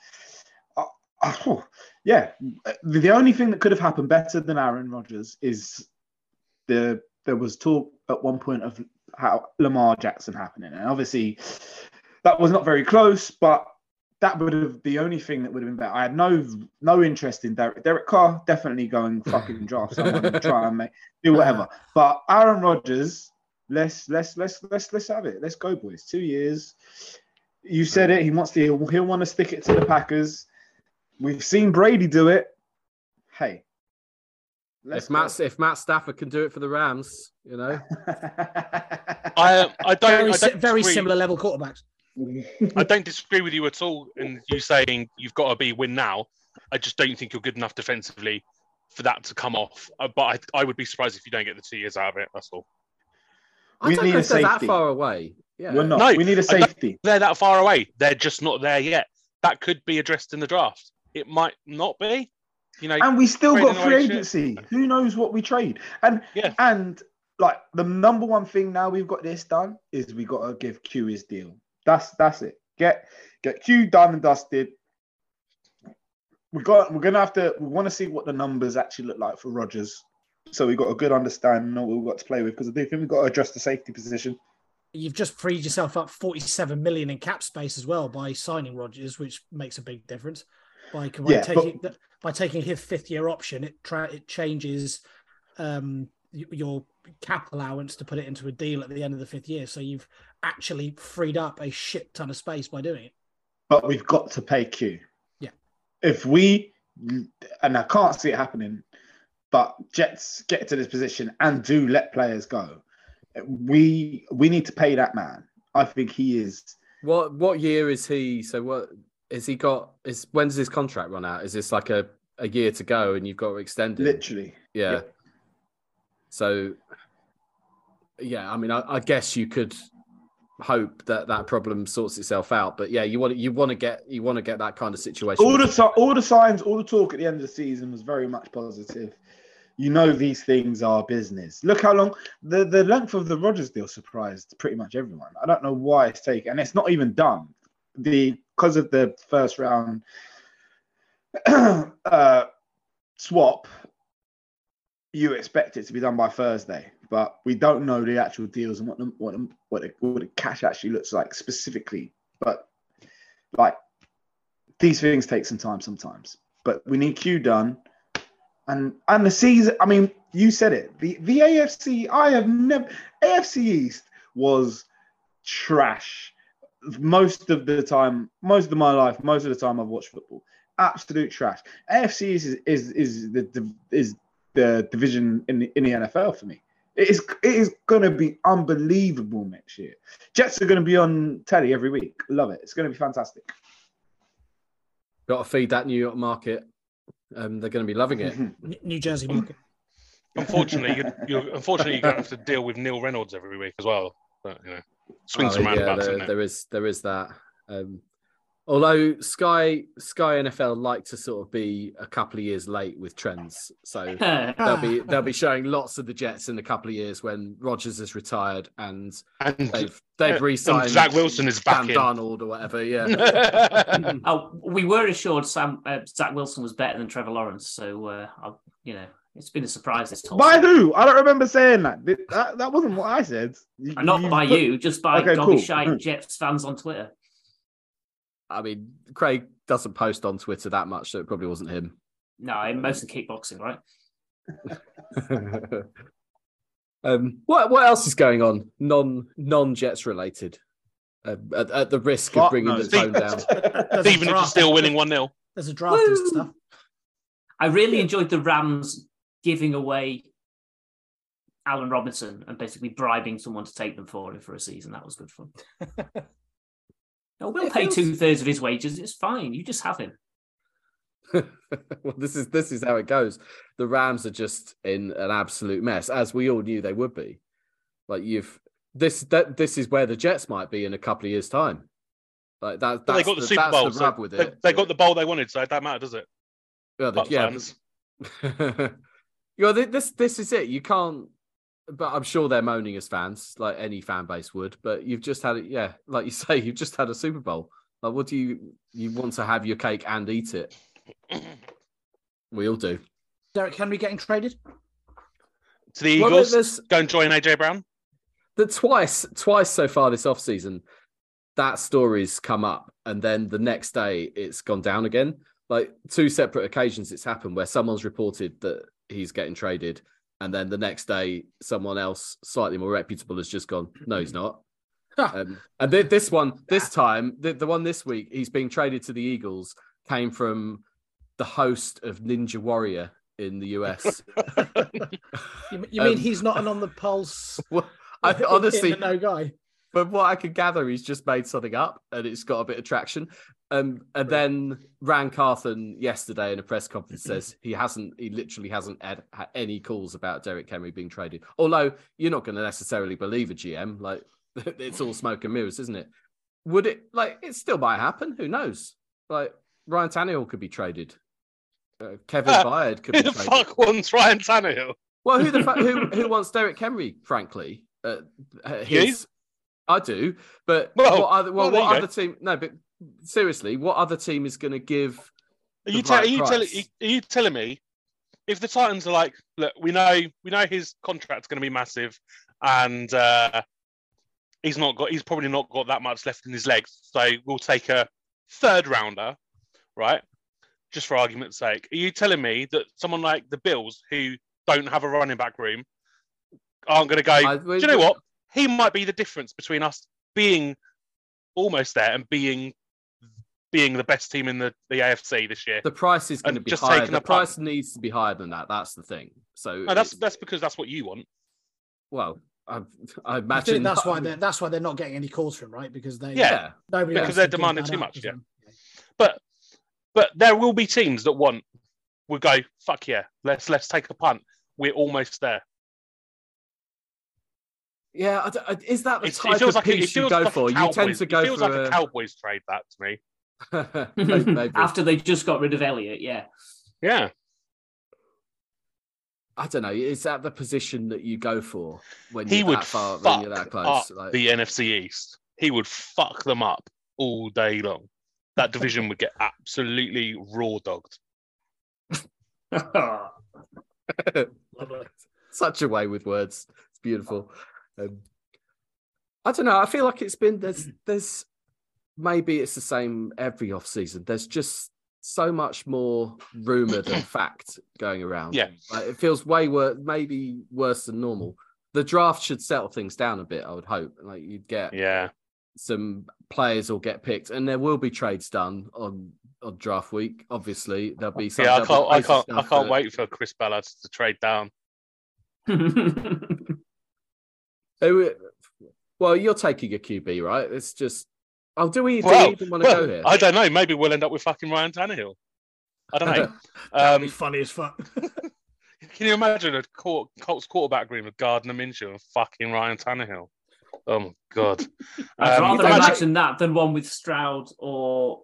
the only thing that could have happened better than Aaron Rodgers is there was talk at one point of how Lamar Jackson happening. And obviously that was not very close, but that would have the only thing that would have been better. I had no interest in Derek Carr. Definitely go and fucking draft someone and try and do whatever. But Aaron Rodgers, let's have it. Let's go, boys. 2 years. You said it. He'll want to stick it to the Packers. We've seen Brady do it. Hey, if Matt Stafford can do it for the Rams, you know. I don't very similar level quarterbacks. I don't disagree with you at all in you saying you've got to win now. I just don't think you're good enough defensively for that to come off. But I would be surprised if you don't get the 2 years out of it. That's all. I don't know if they're that far away. Yeah. We're not. No, we need a safety. They're that far away. They're just not there yet. That could be addressed in the draft. it might not be. You know, And we still got trading free away shit. agency. Who knows what we trade? And Yeah. like the number one thing now we've got this done is we got to give Q his deal. That's it. Get Q done and dusted. We want to see what the numbers actually look like for Rodgers. So we've got a good understanding of what we've got to play with, because I do think we've got to address the safety position. You've just freed yourself up 47 million in cap space as well by signing Rodgers, which makes a big difference. By taking his fifth-year option, it changes your cap allowance to put it into a deal at the end of the 5th year. So you've actually freed up a shit ton of space by doing it. But we've got to pay Q. Yeah. If we, and I can't see it happening, but Jets get to this position and do let players go, we need to pay that man. I think he is. What year is he? So what has he got? When does his contract run out? Is this like a year to go and you've got to extend it? Literally. Yeah. Yep. So, yeah, I mean, I guess you could hope that problem sorts itself out, but yeah, you want to get that kind of situation. All the signs, all the talk at the end of the season was very much positive. You know, these things are business. Look how long the length of the Rodgers deal surprised pretty much everyone. I don't know why it's taken, and it's not even done. Because of the first round swap, you expect it to be done by Thursday, but we don't know the actual deals and what the cash actually looks like specifically. But like, these things take some time sometimes. But we need Q done, and the season. I mean, you said it. The AFC. AFC East was trash most of the time. Most of my life. Most of the time I've watched football. Absolute trash. AFC is the division in the NFL for me. It is going to be unbelievable next year. Jets are going to be on telly every week. Love it. It's going to be fantastic. Got to feed that New York market. They're going to be loving it. New Jersey market. Unfortunately, you're going to have to deal with Neil Reynolds every week as well. But, you know, swings and roundabouts. There is that. Although Sky NFL like to sort of be a couple of years late with trends, so they'll be showing lots of the Jets in a couple of years when Rodgers is retired and they've re-signed. And Zach Wilson is back Sam in. Darnold or whatever. Yeah. We were assured Zach Wilson was better than Trevor Lawrence, so it's been a surprise this time. By who? I don't remember saying that. That wasn't what I said. Not by you, just by shite Jets fans on Twitter. I mean, Craig doesn't post on Twitter that much, so it probably wasn't him. No, mostly kickboxing, right? What else is going on? Non-Jets related. At the risk of bringing the tone down. Stevenage is still winning 1-0. There's a draft and stuff. I really enjoyed the Rams giving away Allen Robinson and basically bribing someone to take them for him for a season. That was good fun. No, we'll pay 2/3 of his wages. It's fine. You just have him. Well, this is how it goes. The Rams are just in an absolute mess, as we all knew they would be. Like this is where the Jets might be in a couple of years' time. Like that. They got the Super Bowl. The rub with it. They got the bowl they wanted, so it don't matter, does it? Yeah. This is it. You can't. But I'm sure they're moaning as fans, like any fan base would. But you've just had it, yeah. Like you say, you've just had a Super Bowl. Like, what do you want to have your cake and eat it? We all do. Derrick Henry getting traded to the Eagles. Go and join AJ Brown. Twice so far this offseason, that story's come up, and then the next day it's gone down again. Like 2 separate occasions, it's happened where someone's reported that he's getting traded. And then the next day, someone else, slightly more reputable, has just gone, no, he's not. And this time, the one this week, he's being traded to the Eagles, came from the host of Ninja Warrior in the US. You mean he's not an on the pulse? Well, honestly, no guy. But what I could gather, he's just made something up and it's got a bit of traction. And then Rand Carthen yesterday in a press conference says he literally hasn't had any calls about Derrick Henry being traded. Although you're not going to necessarily believe a GM, like it's all smoke and mirrors, isn't it? Would it? Like it still might happen. Who knows? Like Ryan Tannehill could be traded. Kevin Byard could be Who the traded. fuck wants Ryan Tannehill? Well, who wants Derek Henry? Frankly, I do. But Well, what there you other go. team? No, but seriously, what other team is going to give? Are the you, right are you telling me if the Titans are like, look, we know his contract's going to be massive, and he's probably not got that much left in his legs, so we'll take a third rounder, right? Just for argument's sake. Are you telling me that someone like the Bills, who don't have a running back room, aren't going to go, do you know what? He might be the difference between us being almost there and being the best team in the AFC this year. The price is going to be just higher. taking The a price needs to be higher than that. That's the thing. So no, that's because that's what you want. Well, I I imagine think that's why they're not getting any calls from, right? Because they yeah. nobody Because wants they're to give demanding that too up, much, is yeah. it? But there will be teams that will go, fuck yeah, let's take a punt. We're almost there. Yeah, is that the It type feels of piece you go for? You tend to go it feels for like a Cowboys trade, that to me. maybe. After they just got rid of Elliott, yeah. Yeah. I don't know. Is that the position that you go for when He you're would that far, when fuck you're that up close? Like, the NFC East. He would fuck them up all day long. That division would get absolutely raw dogged. Lovely. such a way with words. It's beautiful. I don't know. I feel like it's been there's maybe it's the same every off season. There's just so much more rumor than fact going around. Yeah. Like, it feels way worse, maybe worse than normal. The draft should settle things down a bit, I would hope. Like, you'd get some players will get picked, and there will be trades done on draft week. Obviously, there'll be some. Yeah, I can't wait for Chris Ballard to trade down. Well, you're taking a QB, right? It's just. Oh, do we even want to go here? I don't know. Maybe we'll end up with fucking Ryan Tannehill. I don't know. That'd be funny as fuck. Can you imagine a Colts quarterback room with Gardner Minshew and fucking Ryan Tannehill? Oh my god! I'd rather imagine that than one with Stroud or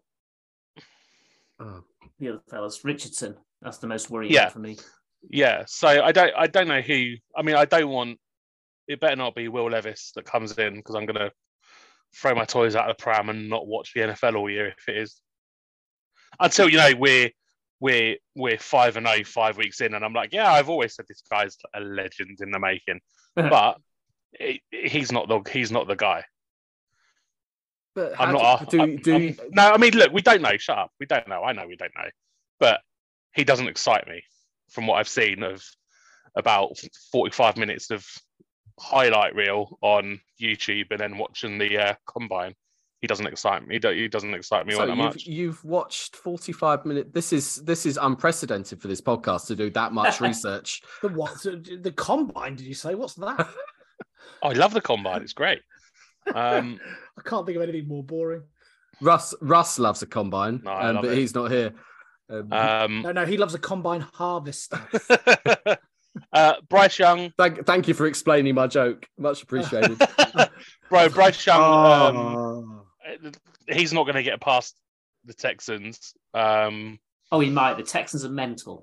the other fellas, Richardson. That's the most worrying for me. Yeah. So I don't know who. I mean, I don't want. It better not be Will Levis that comes in, because I'm going to throw my toys out of the pram and not watch the NFL all year if it is. Until we're 5-0 5 weeks in, and I'm like, yeah, I've always said this guy's a legend in the making, but he's not the guy. But I'm not. No, I mean, look, we don't know. Shut up. We don't know. I know we don't know, but he doesn't excite me from what I've seen of about 45 minutes of highlight reel on YouTube and then watching the combine. He doesn't excite me. He doesn't excite me all that much. You've watched 45 minutes. This is unprecedented for this podcast to do that much research. The what? The combine? Did you say? What's that? I love the combine. It's great. I can't think of anything more boring. Russ loves a combine, but he's not here. No, he loves a combine harvester. Bryce Young. Thank you for explaining my joke. Much appreciated. Bryce Young. He's not going to get past the Texans. He might. The Texans are mental.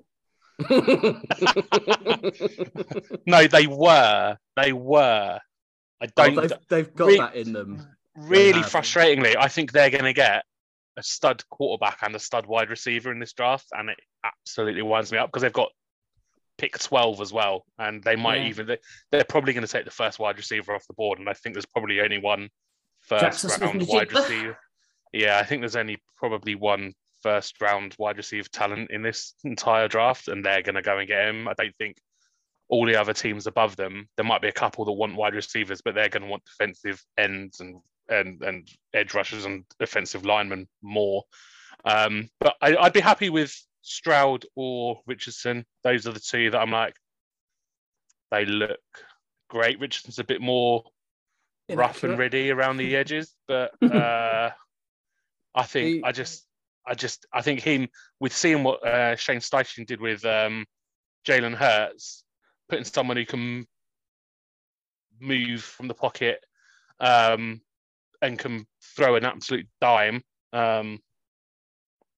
No, they were. I don't. They've got that in them. Really frustratingly, I think they're going to get a stud quarterback and a stud wide receiver in this draft, and it absolutely winds me up because they've got pick 12 as well, and they might they're probably going to take the first wide receiver off the board, and I think there's probably only one first round wide receiver. Yeah, I think there's only probably one first round wide receiver talent in this entire draft, and they're going to go and get him. I don't think all the other teams above them, there might be a couple that want wide receivers, but they're going to want defensive ends and edge rushers and offensive linemen more. But I'd be happy with Stroud or Richardson. Those are the two that I'm like, they look great. Richardson's a bit more rough and ready around the edges, but I think I think him, with seeing what Shane Steichen did with Jalen Hurts, putting someone who can move from the pocket and can throw an absolute dime.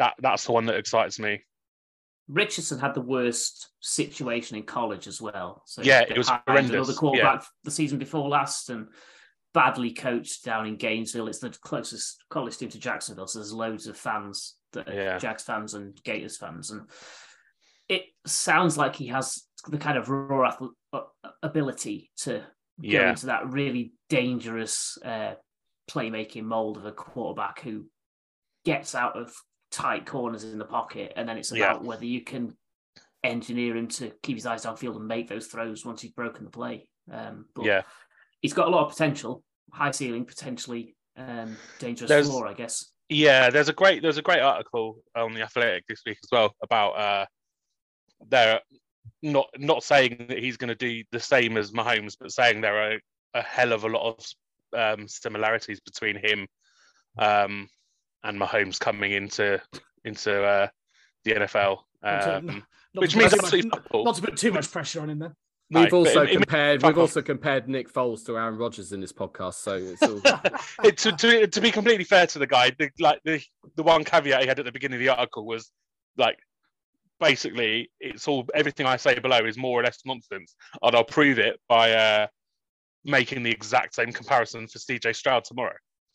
that's the one that excites me. Richardson had the worst situation in college as well. So yeah, it was horrendous. Another quarterback the season before last, and badly coached down in Gainesville. It's the closest college team to Jacksonville, so there's loads of fans that are Jags fans and Gators fans, and it sounds like he has the kind of raw ability to go into that really dangerous playmaking mold of a quarterback who gets out of tight corners in the pocket, and then it's about whether you can engineer him to keep his eyes downfield and make those throws once he's broken the play. But he's got a lot of potential, high ceiling, potentially dangerous floor, I guess. Yeah, there's a great article on The Athletic this week as well about they're not saying that he's going to do the same as Mahomes, but saying there are a hell of a lot of similarities between him and Mahomes coming into the NFL, which means not to put too much pressure on him then. We've also compared Nick Foles to Aaron Rodgers in this podcast, so it's all to be completely fair to the guy, the one caveat he had at the beginning of the article was like, basically, it's all, everything I say below is more or less nonsense, and I'll prove it by making the exact same comparison for CJ Stroud tomorrow.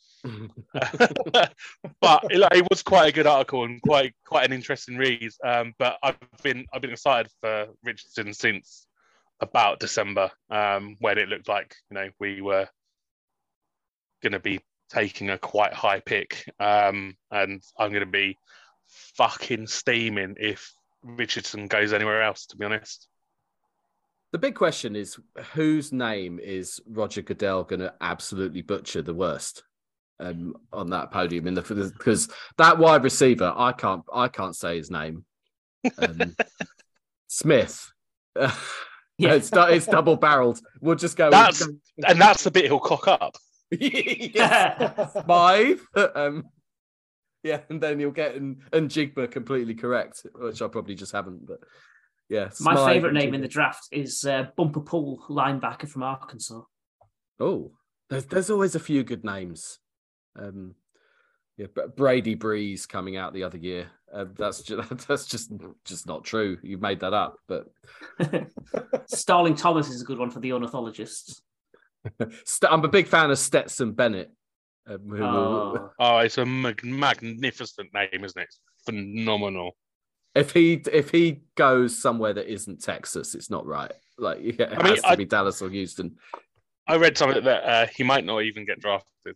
But it was quite a good article and quite an interesting read. But I've been excited for Richardson since about December, when it looked like we were going to be taking a quite high pick, and I'm going to be fucking steaming if Richardson goes anywhere else, to be honest. The big question is, whose name is Roger Goodell going to absolutely butcher the worst on that podium? Because that wide receiver, I can't say his name. Smith. It's double-barreled. We'll just go. And that's the bit he'll cock up. Five. And then you'll get and Jigba completely correct, which I probably just haven't. But yeah, my favourite name in the draft is Bumper Pool, linebacker from Arkansas. Oh, there's always a few good names. Brady Breeze coming out the other year. That's just not true. You've made that up, but Starling Thomas is a good one for the ornithologists. I'm a big fan of Stetson Bennett. It's a magnificent name, isn't it? It's phenomenal. If he goes somewhere that isn't Texas, it's not right. Like it has to be Dallas or Houston. I read something that he might not even get drafted.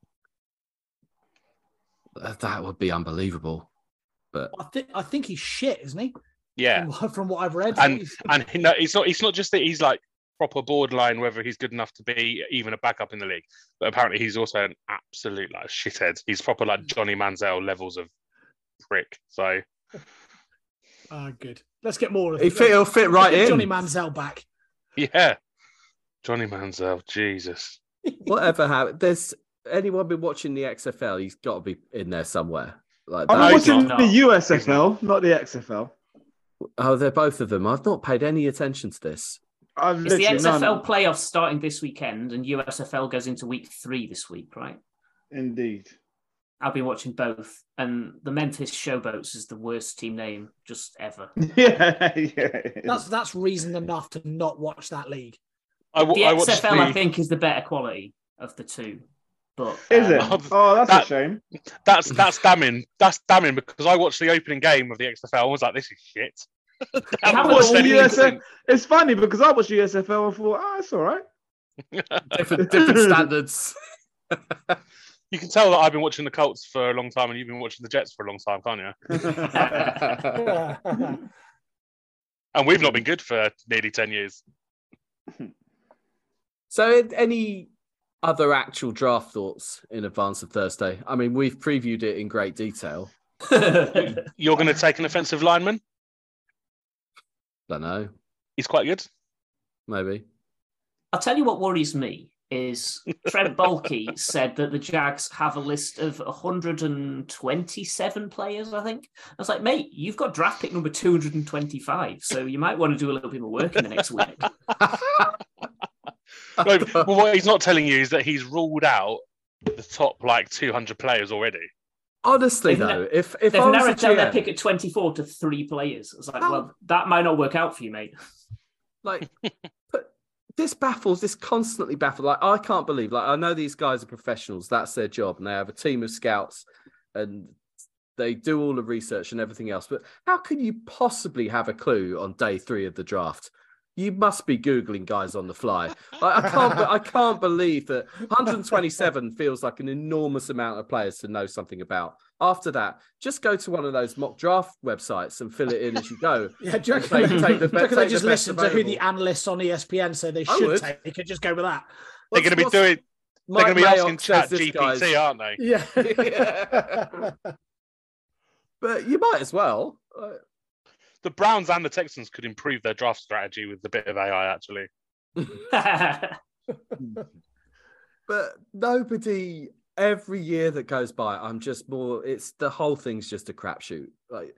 That would be unbelievable. But I think he's shit, isn't he? Yeah. From what I've read, and it's not just that he's like proper borderline whether he's good enough to be even a backup in the league, but apparently he's also an absolute like shithead. He's proper like Johnny Manziel levels of prick. So good. Let's get more of it. He'll fit right in. Johnny Manziel back. Yeah, Johnny Manziel. Jesus. Whatever happened? There's anyone been watching the XFL? He's got to be in there somewhere. Like I'm watching the USFL, not the XFL. Oh, they're both of them. I've not paid any attention to this. It's the XFL playoffs starting this weekend, and USFL goes into week 3 this week, right? Indeed. I've been watching both, and the Memphis Showboats is the worst team name just ever. That's reason enough to not watch that league. The XFL, I think, is the better quality of the two. But is it? Oh, that's a shame. That's damning. That's damning because I watched the opening game of the XFL and was like, "This is shit." It's funny because I watched USFL and thought, it's all right. different standards. You can tell that I've been watching the Colts for a long time and you've been watching the Jets for a long time, can't you? And we've not been good for nearly 10 years. So any other actual draft thoughts in advance of Thursday? I mean, we've previewed it in great detail. You're going to take an offensive lineman? Don't know. He's quite good. Maybe. I'll tell you what worries me is Trent Baalke said that the Jags have a list of 127 players, I think. I was like, mate, you've got draft pick number 225, so you might want to do a little bit more work in the next week. Well, what he's not telling you is that he's ruled out the top 200 players already. Honestly, They've though, if They've I was a narrowed down their GM, pick at 24 to 3 players. It's like, How- well, that might not work out for you, mate. like, but this constantly baffles. Like, I can't believe, like, I know these guys are professionals, that's their job, and they have a team of scouts and they do all the research and everything else. But how can you possibly have a clue on day 3 of the draft? You must be Googling guys on the fly. Like, I can't believe that 127 feels like an enormous amount of players to know something about. After that, just go to one of those mock draft websites and fill it in as you go. Yeah, do you reckon, Take the do you reckon take they the just best listen to who the available. analysts on ESPN say they I should would. take? They could just go with that. They're going to be What's- doing. They're Mike going to be asking Mayock says Chat this guy's- GPT, aren't they? Yeah. But you might as well. The Browns and the Texans could improve their draft strategy with a bit of AI, actually. But nobody, every year that goes by, I'm just more. It's the whole thing's just a crapshoot. Like,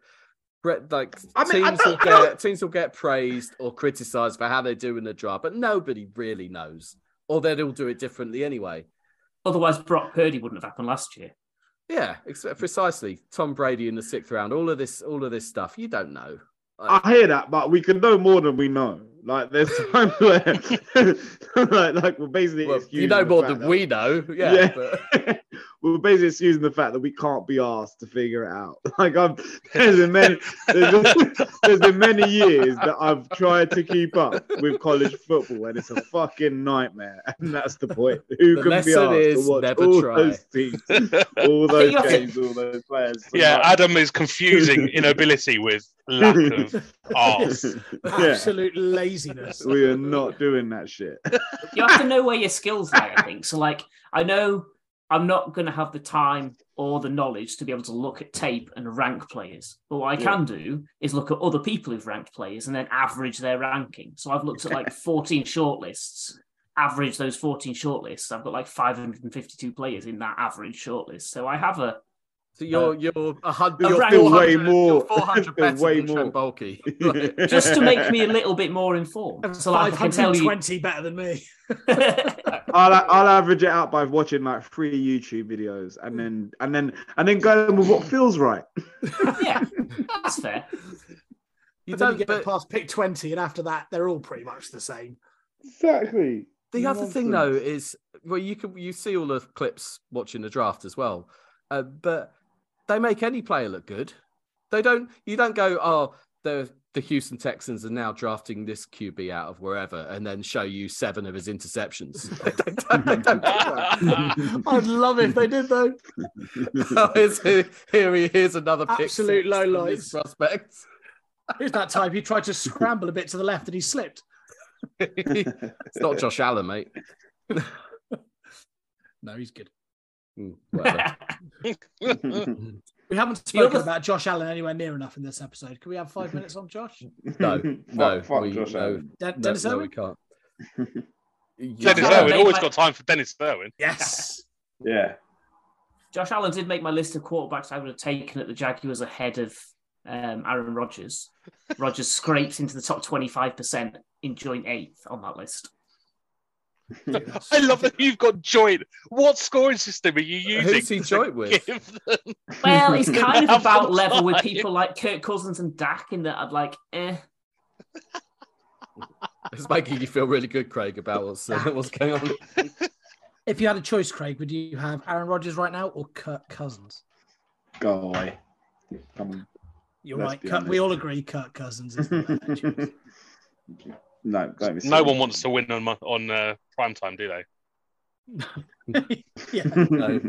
I mean, teams will get praised or criticised for how they do in the draft, but nobody really knows, or they'd all do it differently anyway. Otherwise, Brock Purdy wouldn't have happened last year. Yeah, precisely. Tom Brady in the 6th round, all of this stuff, you don't know. Like, I hear that, but we can know more than we know. Like, there's times where, like we're basically well, excusing you know the more fact than that- we know. Yeah. But... we're basically excusing the fact that we can't be asked to figure it out. Like, there's been many years that I've tried to keep up with college football, and it's a fucking nightmare. And that's the point. Who The can be lesson asked is to watch never all try. those teams, all those You have to- games, all those players? So Yeah, much? Adam is confusing inability with lack of arse. Yeah. Absolute laziness. We are not doing that shit. You have to know where your skills lie, I think. So, like, I know I'm not going to have the time or the knowledge to be able to look at tape and rank players. But what I can do is look at other people who've ranked players and then average their ranking. So I've looked at like 14 shortlists, average those 14 shortlists. I've got like 552 players in that average shortlist. So I have a So you're 100, There's you're still 400, way more. You're 400 There's better way than Trent more. Bulky. just to make me a little bit more informed. So like, I can tell you. 520 better than me. I'll average it out by watching like 3 YouTube videos and then going with what feels right. Yeah, that's fair. You But then you don't. get But past pick 20, and after that, they're all pretty much the same. Exactly. the other thing though is, well, you see all the clips watching the draft as well, but they make any player look good. They don't. You don't go, oh, the Houston Texans are now drafting this QB out of wherever, and then show you 7 of his interceptions. They don't do that. I'd love if they did, though. Oh, here's another pick. Absolute 6 from lowlights. this prospect. Here's that time he tried to scramble a bit to the left and he slipped. It's not Josh Allen, mate. No, he's good. Whatever. We haven't spoken about Josh Allen anywhere near enough in this episode. Can we have 5 minutes on Josh? No, Fuck we, Josh no, Allen. Dennis no, we Owen? can't. Dennis Yeah. Irwin, Made always my- got time for Dennis Irwin. Yes. Yeah. Josh Allen did make my list of quarterbacks I would have taken at the Jaguars ahead of Aaron Rodgers. Rodgers scrapes into the top 25% in joint 8th on that list. I love that you've got joint. What scoring system are you using? Who's he to joint with? give them- Well, he's kind of Have about some level with time. people like Kirk Cousins and Dak in that I'd like, It's making you feel really good, Craig, about what's going on. If you had a choice, Craig, would you have Aaron Rodgers right now or Kirk Cousins? Go away. Come on. You're Let's right. be We honest. all agree Kirk Cousins is the better choice. No, don't be No silly. one wants to win on prime time, do they? Yeah. No.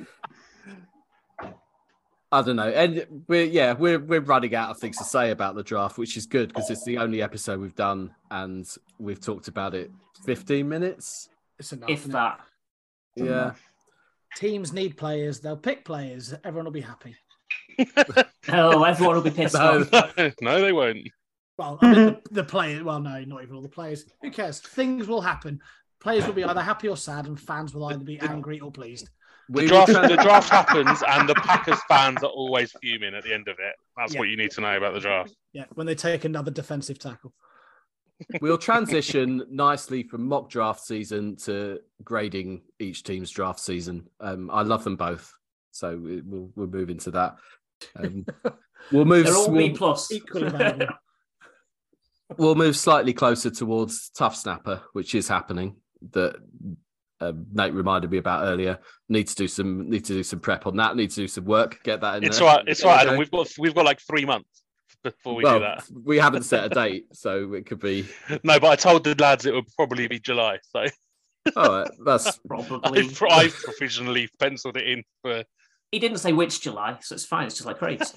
I don't know. And we're running out of things to say about the draft, which is good because it's the only episode we've done and we've talked about it 15 minutes. It's enough. if isn't it? that. Yeah. Teams need players. They'll pick players. Everyone will be happy. Oh, everyone will be pissed No. off. No, they won't. Well, I mean, the players. Well, no, not even all the players. Who cares? Things will happen. Players will be either happy or sad, and fans will either be angry or pleased. The draft happens, and the Packers fans are always fuming at the end of it. That's Yeah. what you need to know about the draft. Yeah, when they take another defensive tackle. We'll transition nicely from mock draft season to grading each team's draft season. I love them both. So we'll move into that. We'll move. They're all B plus. Equally valuable. We'll move slightly closer towards Tough Snapper, which is happening. That Nate reminded me about earlier. Need to do some prep on that. Need to do some work. Get that in. It's there. all right. It's all right, Adam. We've got like 3 months before we do that. We haven't set a date, so it could be. No, but I told the lads it would probably be July. So All right, that's Probably. I provisionally penciled it in for. He didn't say which July, so it's fine. It's just like Craig's.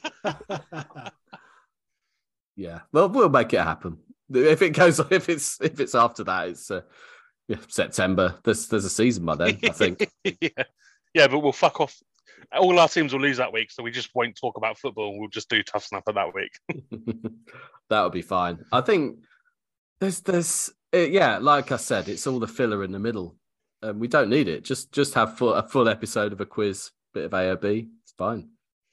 yeah. Well, we'll make it happen. If it goes, if it's after that, it's September. There's a season by then, I think. yeah, but we'll fuck off. All our teams will lose that week, so we just won't talk about football. We'll just do Tough Snapper that week. That would be fine. I think there's like I said, it's all the filler in the middle. We don't need it. Just have a full episode of a quiz, bit of AOB. It's fine.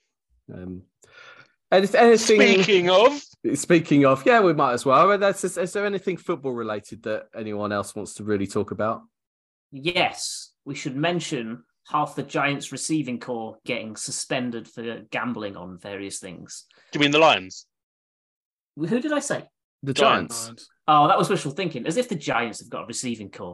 Anything? Speaking of, yeah, we might as well. Is there anything football related that anyone else wants to really talk about? Yes, we should mention half the Giants receiving corps getting suspended for gambling on various things. Do you mean the Lions? Who did I say? The Giants. Oh, that was wishful thinking. As if the Giants have got a receiving corps.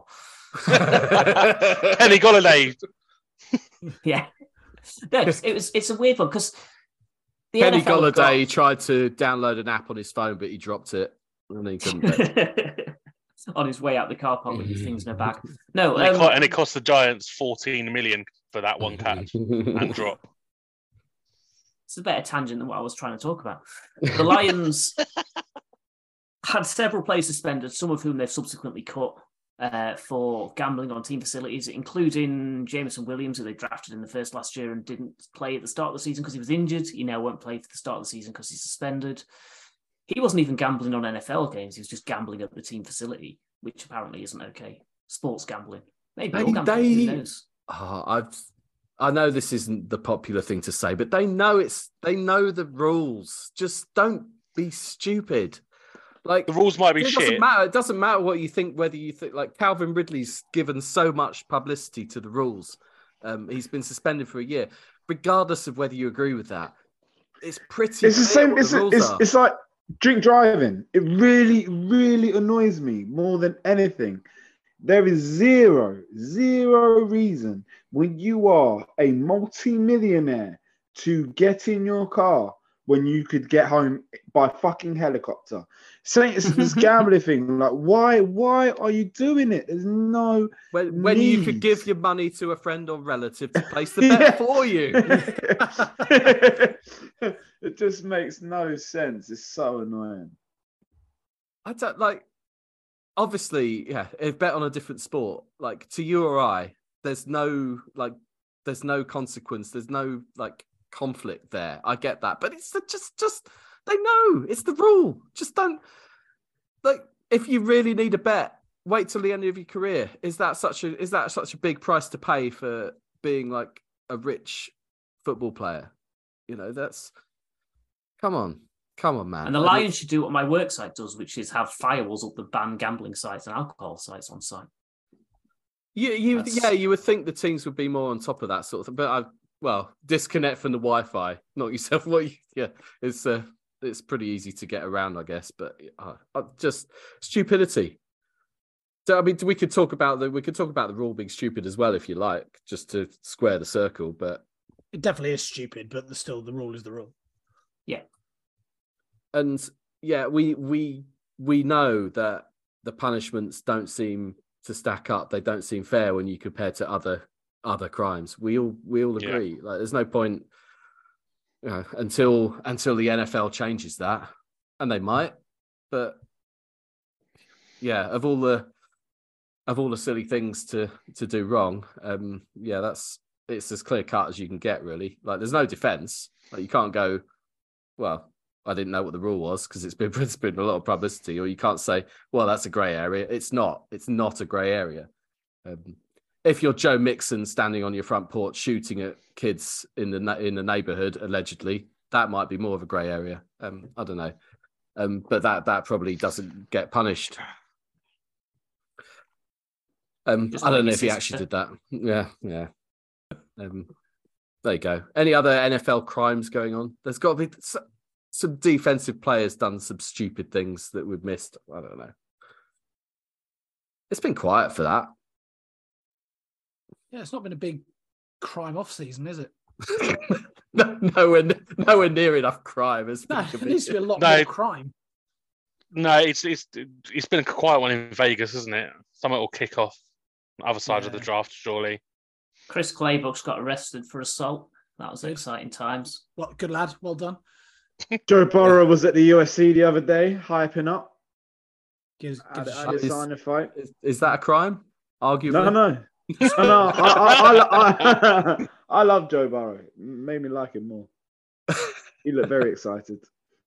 Kenny Golladay. Yeah. No, it's a weird one because Kenny Golladay tried to download an app on his phone, but he dropped it. And he couldn't. On his way out the car park with his things in a bag. No, and it cost the Giants 14 million for that one catch and drop. It's a better tangent than what I was trying to talk about. The Lions had several players suspended, some of whom they've subsequently cut for gambling on team facilities, including Jameson Williams, who they drafted in the first last year and didn't play at the start of the season because he was injured. He now won't play for the start of the season because he's suspended. He wasn't even gambling on NFL games. He was just gambling at the team facility, which apparently isn't okay. Sports gambling. Maybe all gambling, who knows? I know this isn't the popular thing to say, but they know the rules. Just don't be stupid. Like, the rules might be it shit. Doesn't matter. It doesn't matter what you think, whether you think like Calvin Ridley's given so much publicity to the rules. He's been suspended for a year, regardless of whether you agree with that. It's pretty. It's the same. It's like drink driving. It really, really annoys me more than anything. There is zero reason when you are a multi-millionaire to get in your car when you could get home by fucking helicopter. Saying it's this gambling thing. Like, why are you doing it? There's no when you could give your money to a friend or relative to place the bet for you. It just makes no sense. It's so annoying. I don't like. Obviously, yeah. If bet on a different sport, like to you or I, there's no consequence. There's no conflict there. I get that, but it's just they know it's the rule. Just don't if you really need a bet, wait till the end of your career. Is that such a big price to pay for being like a rich football player? You know, that's come on, man. And the Lions should do what my work site does, which is have firewalls up the ban gambling sites and alcohol sites on site. You would think the teams would be more on top of that sort of thing, but disconnect from the Wi-Fi. Knock yourself. It's pretty easy to get around, I guess. But just stupidity. So, I mean, we could talk about the rule being stupid as well, if you like, just to square the circle. But it definitely is stupid. But the rule is the rule. Yeah. And yeah, we know that the punishments don't seem to stack up. They don't seem fair when you compare to other crimes. We all agree. Like, there's no point, until the NFL changes that, and they might. But yeah, of all the silly things to do wrong, it's as clear cut as you can get, really. Like, there's no defense. Like, you can't go, well, I didn't know what the rule was because it's been a lot of publicity, or you can't say, well, that's a grey area. It's not a grey area. If you're Joe Mixon standing on your front porch shooting at kids in the neighborhood, allegedly, that might be more of a grey area. I don't know. But that probably doesn't get punished. I don't know if he actually did that. Yeah. There you go. Any other NFL crimes going on? There's got to be some defensive players done some stupid things that we've missed. I don't know. It's been quiet for that. Yeah, it's not been a big crime off season, is it? nowhere near enough crime. There needs to be a lot more crime. No, it's been a quiet one in Vegas, isn't it? Something will kick off on the other side of the draft, surely. Chris Claybook's got arrested for assault. That was exciting times. What good lad, well done. Joe Burrow was at the USC the other day, hyping up. Is that a crime? Arguably? No. I love Joe Burrow. It made me like him more. He looked very excited.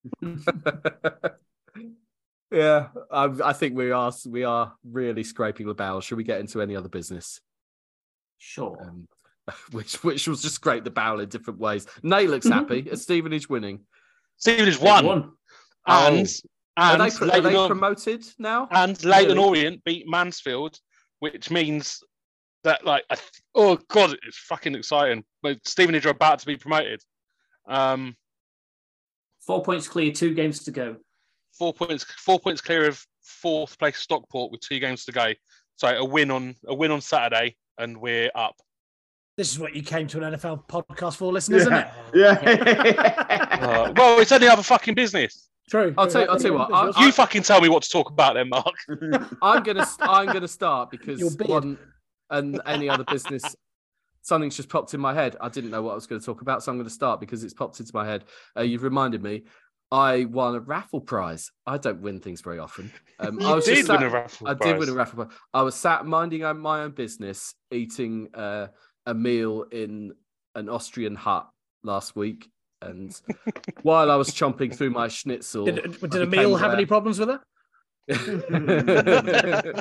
Yeah, I think we are really scraping the barrel. Should we get into any other business? Sure. Which will just scrape the barrel in different ways. Nate looks happy. Is Stevenage winning? Stevenage won. And are they promoted now? And Leyton Orient beat Mansfield, which means that, oh God, it's fucking exciting. But Stevenage are about to be promoted. 4 points clear, 2 games to go. 4 points clear of fourth place Stockport with 2 games to go. So a win on Saturday, and we're up. This is what you came to an NFL podcast for, listeners, isn't it? Yeah. Well, it's any other fucking business. True. I'll tell you what. You fucking tell me what to talk about then, Mark. I'm gonna start because one and any other business. Something's just popped in my head. I didn't know what I was going to talk about, so I'm going to start because it's popped into my head. You've reminded me. I won a raffle prize. I don't win things very often. I did win a raffle prize. I was sat minding my own business, eating a meal in an Austrian hut last week. And while I was chomping through my schnitzel... Did a meal have any problems with it?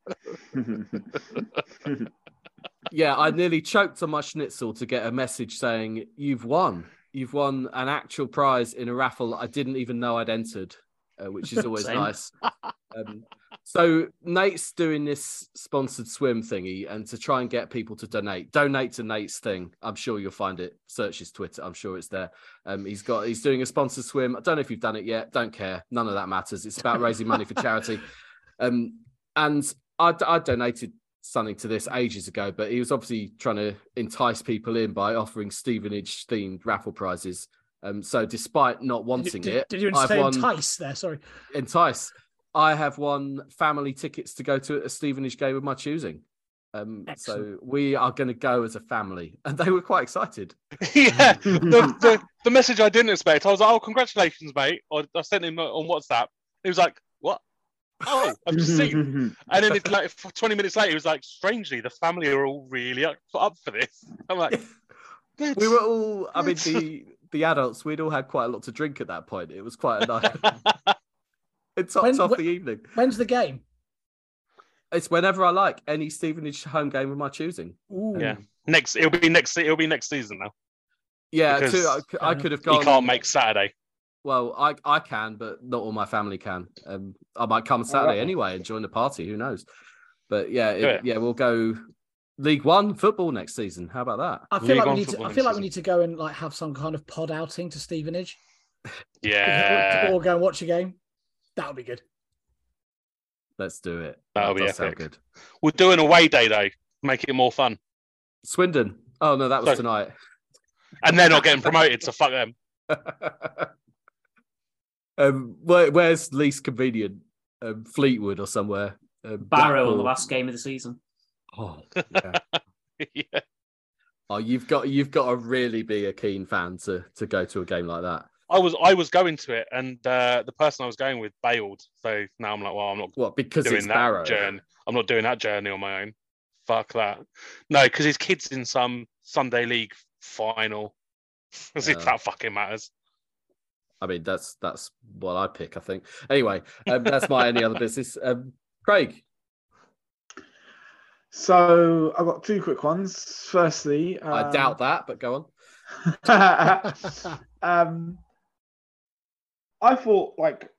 Yeah, I nearly choked on my schnitzel to get a message saying, "You've won. You've won an actual prize in a raffle I didn't even know I'd entered," which is always nice. So Nate's doing this sponsored swim thingy, and to try and get people to donate to Nate's thing. I'm sure you'll find it. Search his Twitter. I'm sure it's there. He's doing a sponsored swim. I don't know if you've done it yet. Don't care. None of that matters. It's about raising money for charity. And I donated something to this ages ago, but he was obviously trying to entice people in by offering Stevenage themed raffle prizes. So despite not wanting it, did you say entice there? Sorry, entice. I have won family tickets to go to a Stevenage game of my choosing. So we are going to go as a family, and they were quite excited. Yeah, the message I didn't expect. I was like, "Oh, congratulations, mate!" I sent him on WhatsApp. He was like, "What? Oh, I've just seen." And then it's like 20 minutes later, he was like, "Strangely, the family are all really up for this." I'm like, we were all. I mean, the adults. We'd all had quite a lot to drink at that point. It was quite a night. It tops off the evening. When's the game? It's whenever I like. Any Stevenage home game of my choosing. Ooh. Yeah, it'll be next season now. Yeah, I could have gone. You can't make Saturday. Well, I can, but not all my family can. I might come Saturday anyway and join the party. Who knows? But yeah, we'll go League One football next season. How about that? I feel like we need to go and have some kind of pod outing to Stevenage. Yeah, or go and watch a game. That would be good. Let's do it. That'll be epic. Good. We'll do an away day though. Make it more fun. Swindon. Oh no, that was tonight. And they're not getting promoted, so fuck them. Where's least convenient? Fleetwood or somewhere? Barrow on the last game of the season. Oh, yeah. Yeah. Oh, you've got to really be a keen fan to go to a game like that. I was going to it, and the person I was going with bailed. So now I'm like, well, I'm not. What? Because doing it's that Barrow. journey. I'm not doing that journey on my own. Fuck that. No, because his kid's in some Sunday League final. As if that fucking matters. I mean, that's what I pick, I think. Anyway, that's my any other business. Craig. So I've got 2 quick ones. Firstly, I doubt that, but go on. I thought,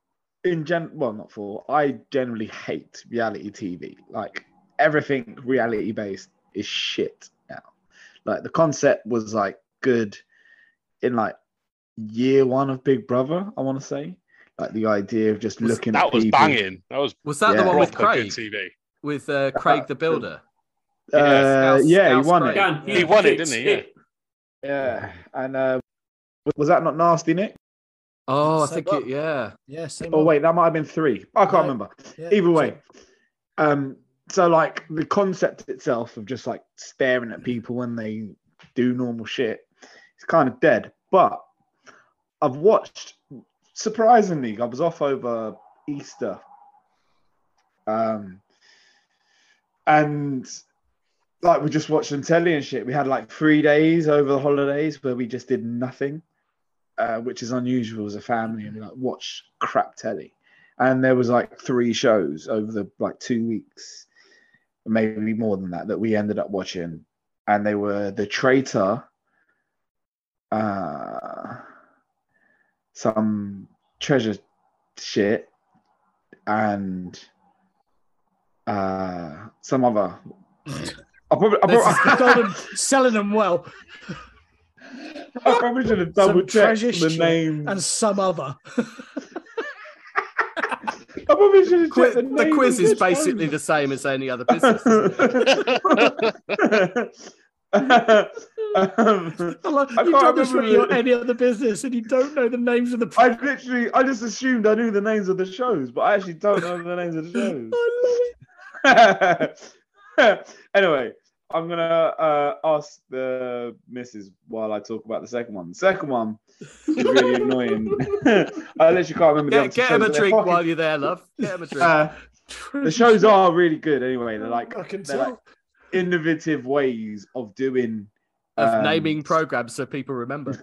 I generally hate reality TV. Like, everything reality based is shit now. Like, the concept was good in like year one of Big Brother, I want to say. Like the idea of just looking at people. That was banging. Was that the one with proper Craig? good TV. With Craig the Builder? Yeah, he won it. Dan, He won it, didn't he? Yeah. Yeah, and was that not Nasty Nick? Oh, I Same think one. yeah. Yeah, same. Oh one. wait, that might have been 3. I can't No. remember. Yeah, Either way, so like the concept itself of just like staring at people when they do normal shit, it's kind of dead. But I've watched, surprisingly, I was off over Easter, and like we just watched some telly and shit. We had like 3 days over the holidays where we just did nothing, which is unusual as a family, and we like watched crap telly. And there was like 3 shows over the like 2 weeks, maybe more than that we ended up watching, and they were The Traitor, some treasure shit, and some other. Selling them well. I probably should have Some double checked treasure the shit name. and some other. I probably should have checked The quiz is basically the same as any other business. Isn't it? You done this for any other business and you don't know the names of the. I just assumed I knew the names of the shows, but I actually don't know the names of the shows. I love it. Anyway, I'm gonna ask the missus while I talk about the second one. The second one is really annoying. I literally can't remember the other Get two him a shows. drink They're while you're there, love. Get him a drink. the shows are really good anyway. They're like, I can they're like tell. innovative ways of doing Of naming programs so people remember.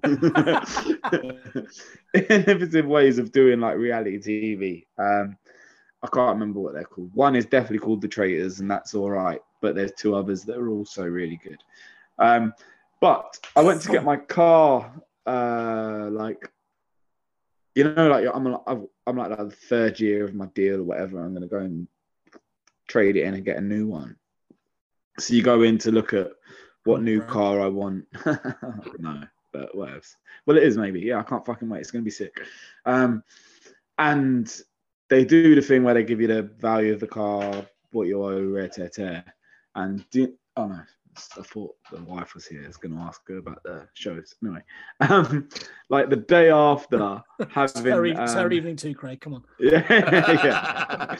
innovative ways of doing like reality TV. I can't remember what they're called. One is definitely called The Traitors, and that's all right. But there's 2 others that are also really good. But I went to get my car, like, you know, like I'm like the 3rd year of my deal or whatever. I'm gonna go and trade it in and get a new one. So you go in to look at what new car I want. No, but what else? Well, it is maybe. Yeah, I can't fucking wait. It's gonna be sick. And they do the thing where they give you the value of the car, what you owe, rare tear tear. And oh no, I thought the wife was here. I was going to ask her about the shows. Anyway, like the day after having It's her evening too, Craig. Come on. Yeah.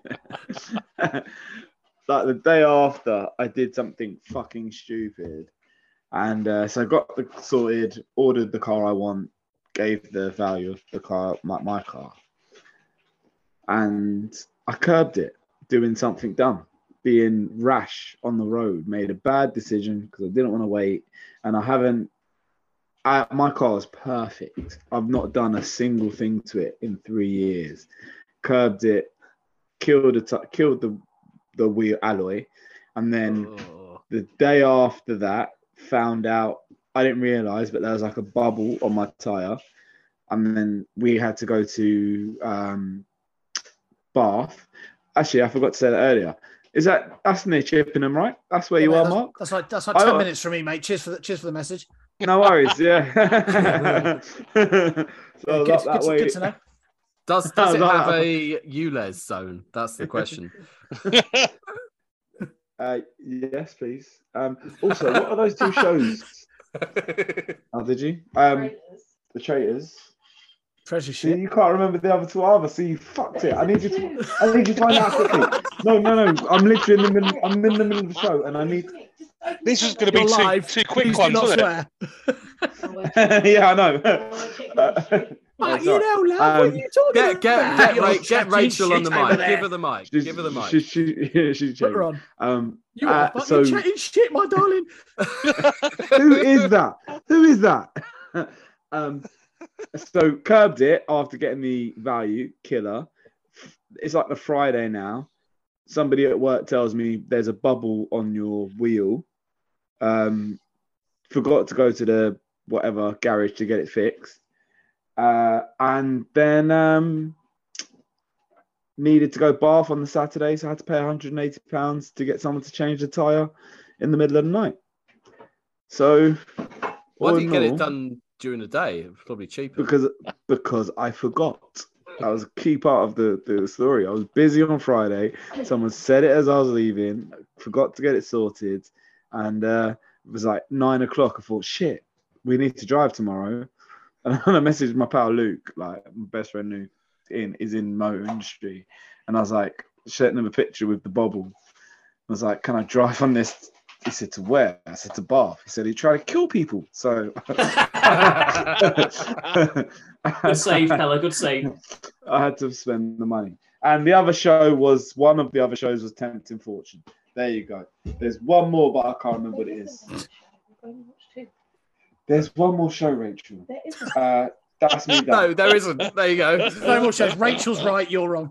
Like the day after, I did something fucking stupid, and so I got the sorted, ordered the car I want, gave the value of the car, my car, and I curbed it, doing something dumb, being rash on the road, made a bad decision because I didn't want to wait, and my car is perfect. I've not done a single thing to it in 3 years. Curbed it, killed the wheel alloy, and then the day after that, found out, I didn't realize, but there was like a bubble on my tire, and then we had to go to Bath. Actually, I forgot to say that earlier. That's near Chippenham, right? That's where you are, Mark. That's like 10 minutes from me, mate. Cheers for the message. No worries. Yeah. So that way. Good to know. Does it have a ULEZ zone? That's the question. Yes, please. Also, what are those 2 shows? Oh, did you? The Traitors. Treasure See, shit. you can't remember the other 2 either, so you fucked it. I need you to find out quickly. No. I'm literally in the middle. I'm in the middle of the show, and I need. This is going to be two quick ones, isn't it? Yeah, I know. But you know, love, what are you talking about? Get Rachel on the Shit over mic. there. Give her the mic. Give her the mic. She's Put her on. You so, are fucking chatting shit, my darling. Who is that? So curbed it after getting the value, killer. It's like the Friday now. Somebody at work tells me there's a bubble on your wheel. Forgot to go to the whatever garage to get it fixed. And then needed to go Bath on the Saturday, so I had to pay £180 to get someone to change the tyre in the middle of the night. So Why All did you in get it all, done during the day? It was probably cheaper. Because I forgot. That was a key part of the story. I was busy on Friday. Someone said it as I was leaving. Forgot to get it sorted, and it was like 9 o'clock. I thought, shit, we need to drive tomorrow. And I messaged my pal Luke, like my best friend Luke, is in motor industry, and I was like, sent him a picture with the bobble. I was like, can I drive on this? He said, to where? I said, to Bath. He said, he tried to kill people. So Good save, fella. Good save. I had to spend the money. And the other show was, one of the other shows was Tempting Fortune. There you go. There's one more, but I can't remember what it is. There's one more show, Rachel. That's me done. No, there isn't. There you go. No more shows. Rachel's right. You're wrong.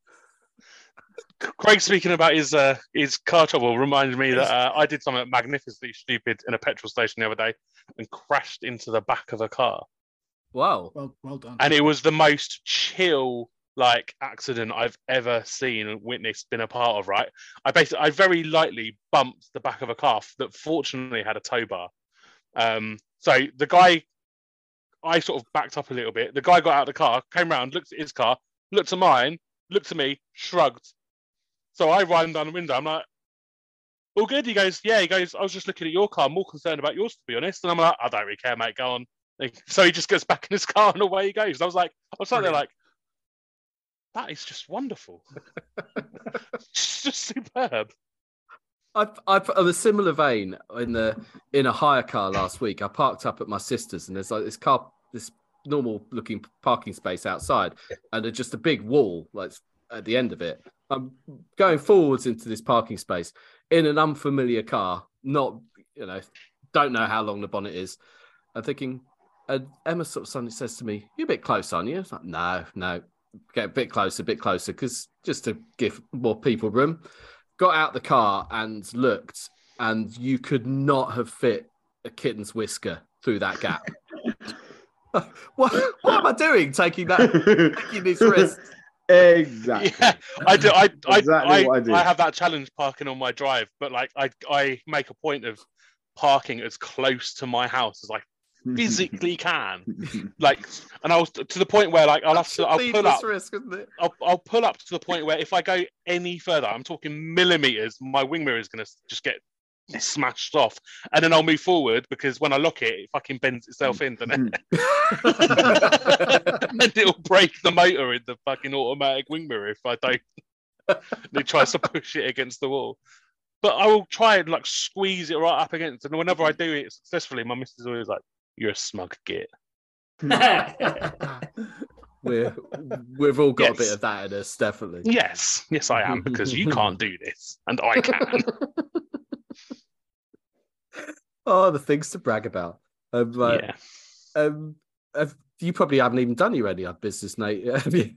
Craig speaking about his car trouble reminded me that I did something magnificently stupid in a petrol station the other day and crashed into the back of a car. Wow. Well done. And it was the most chill accident I've ever seen and witnessed, been a part of. Right, I very lightly bumped the back of a car that fortunately had a tow bar. So the guy, I sort of backed up a little bit. The guy got out of the car, came around, looked at his car, looked at mine, looked at me, shrugged. So I ran down the window. I'm like, all good? He goes, yeah. He goes, I was just looking at your car, more concerned about yours, to be honest. And I'm like, I don't really care, mate. Go on. So he just gets back in his car and away he goes. And I was sat there like, that is just wonderful. It's just superb. I've on a similar vein in a hire car last week. I parked up at my sister's, and there's like this normal looking parking space outside, and there's just a big wall like at the end of it. I'm going forwards into this parking space in an unfamiliar car, don't know how long the bonnet is. I'm thinking, Emma sort of suddenly says to me, "You're a bit close, aren't you?" I was like, no, get a bit closer, because just to give more people room. Got out the car and looked, and you could not have fit a kitten's whisker through that gap. What am I doing? Taking this risk? Exactly. Yeah, I do. Exactly what I do. I have that challenge parking on my drive, but I make a point of parking as close to my house as I physically can. And I was to the point where I'll pull up. Risk, isn't it? I'll pull up to the point where if I go any further, I'm talking millimeters, my wing mirror is going to just get smashed off, and then I'll move forward because when I lock it fucking bends itself in, doesn't it? And it'll break the motor in the fucking automatic wing mirror if I don't. It tries to push it against the wall. But I will try and squeeze it right up against, and whenever I do it successfully, my missus is always like, "You're a smug git." We've all got a bit of that in us, definitely. Yes, I am, because you can't do this, and I can. Oh, the things to brag about. You probably haven't even done your any business, Nate, have you?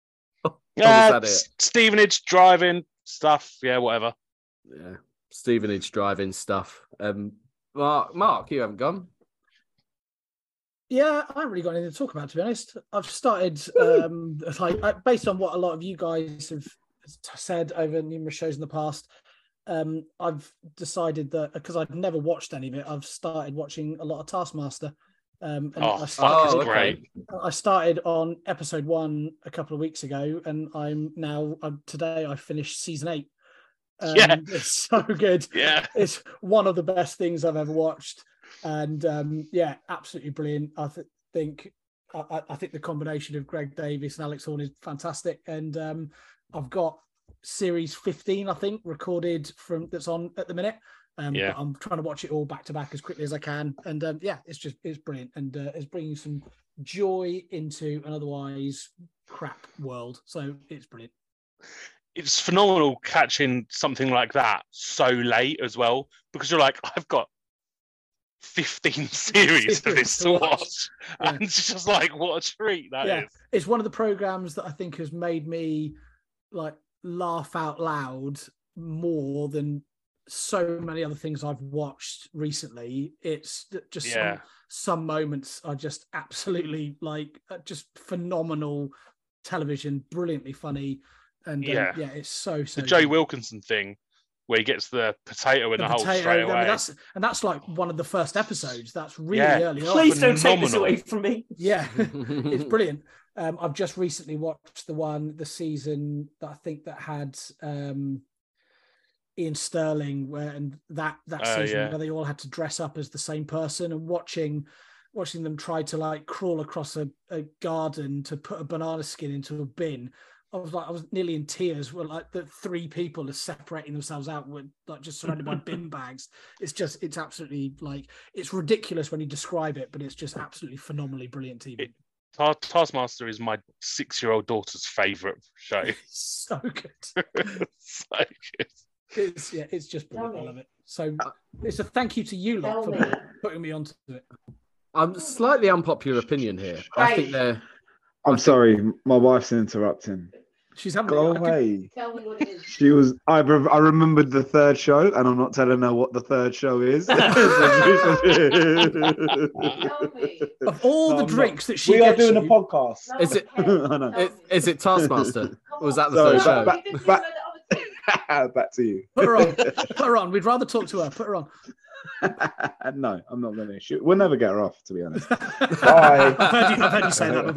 Stevenage driving stuff, yeah, whatever. Yeah, Stevenage driving stuff. Mark, you haven't gone? Yeah, I haven't really got anything to talk about, to be honest. I've started, based on what a lot of you guys have said over numerous shows in the past, I've decided that, because I've never watched any of it, I've started watching a lot of Taskmaster. Great. I started on episode 1 a couple of weeks ago, and today I finished season 8. It's so good. Yeah. It's one of the best things I've ever watched. And absolutely brilliant. I think the combination of Greg Davies and Alex Horne is fantastic. And I've got series 15, I think, recorded that's on at the minute. But I'm trying to watch it all back to back as quickly as I can. And it's brilliant, and it's bringing some joy into an otherwise crap world. So it's brilliant. It's phenomenal catching something like that so late as well, because you're like, I've got 15 series for this to watch. Yeah. And it's just like, what a treat that is. It's one of the programs that I think has made me laugh out loud more than so many other things I've watched recently. It's just some moments are just absolutely just phenomenal television, brilliantly funny. And it's so the Joe Wilkinson thing where he gets the potato in the hole straight I mean, away. that's like one of the first episodes. That's really Yeah. early on. Please don't take this Phenomenal. away from me. Yeah, it's brilliant. I've just recently watched the season that I think that had Ian Sterling, and that season where they all had to dress up as the same person, and watching them try to like crawl across a garden to put a banana skin into a bin. I was nearly in tears. Where like the three people are separating themselves out with like just surrounded by bin bags. It's absolutely like, it's ridiculous when you describe it, but it's just absolutely phenomenally brilliant TV. Taskmaster is my 6-year-old daughter's favourite show. So good. So good. It's just brilliant. I love it. So it's a thank you to you lot for putting me onto it. I'm slightly unpopular opinion here. I think they're. I'm sorry, my wife's interrupting. She's having Go away. Tell me what it is. She was. I remembered the third show, and I'm not telling her what the third show is. Of all the drinks that she we are gets doing a you, podcast. Is it? I know. Is it Taskmaster? Or was that the Sorry, third show? back to you. Put her on. Put her on. We'd rather talk to her. Put her on. No, I'm not going to. We'll never get her off, to be honest. Bye. I've heard you say that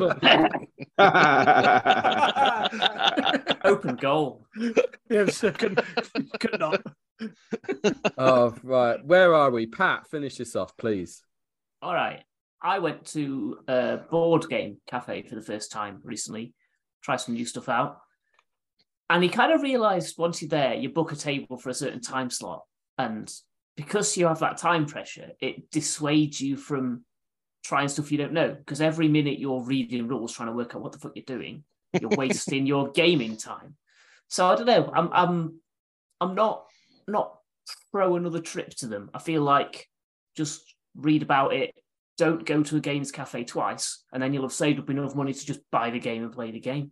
before. Open goal. Yeah, so could not. Oh, right. Where are we? Pat, finish this off, please. All right. I went to a board game cafe for the first time recently, try some new stuff out. And you kind of realised once you're there, you book a table for a certain time slot. And because you have that time pressure, it dissuades you from trying stuff you don't know. Because every minute you're reading rules, trying to work out what the fuck you're doing, you're wasting your gaming time. So I don't know. I'm not pro another trip to them. I feel like just read about it. Don't go to a games cafe twice, and then you'll have saved up enough money to just buy the game and play the game.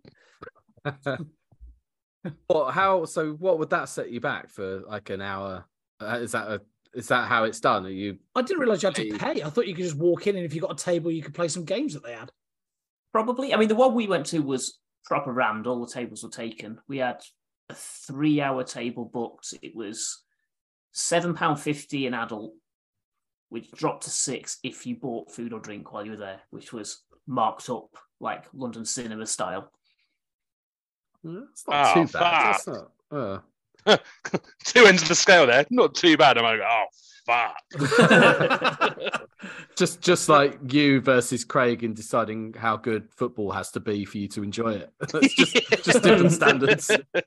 So what would that set you back for like an hour? Is that how it's done? Are you? I didn't realise you had to pay. I thought you could just walk in, and if you got a table, you could play some games that they had. Probably. I mean, the one we went to was proper rammed. All the tables were taken. We had a 3-hour table booked. It was £7.50 an adult, which dropped to £6 if you bought food or drink while you were there, which was marked up like London cinema style. That's not too bad. That's not, Two ends of the scale there. Not too bad. I'm like, fuck. just like you versus Craig in deciding how good football has to be for you to enjoy it. It's just different standards.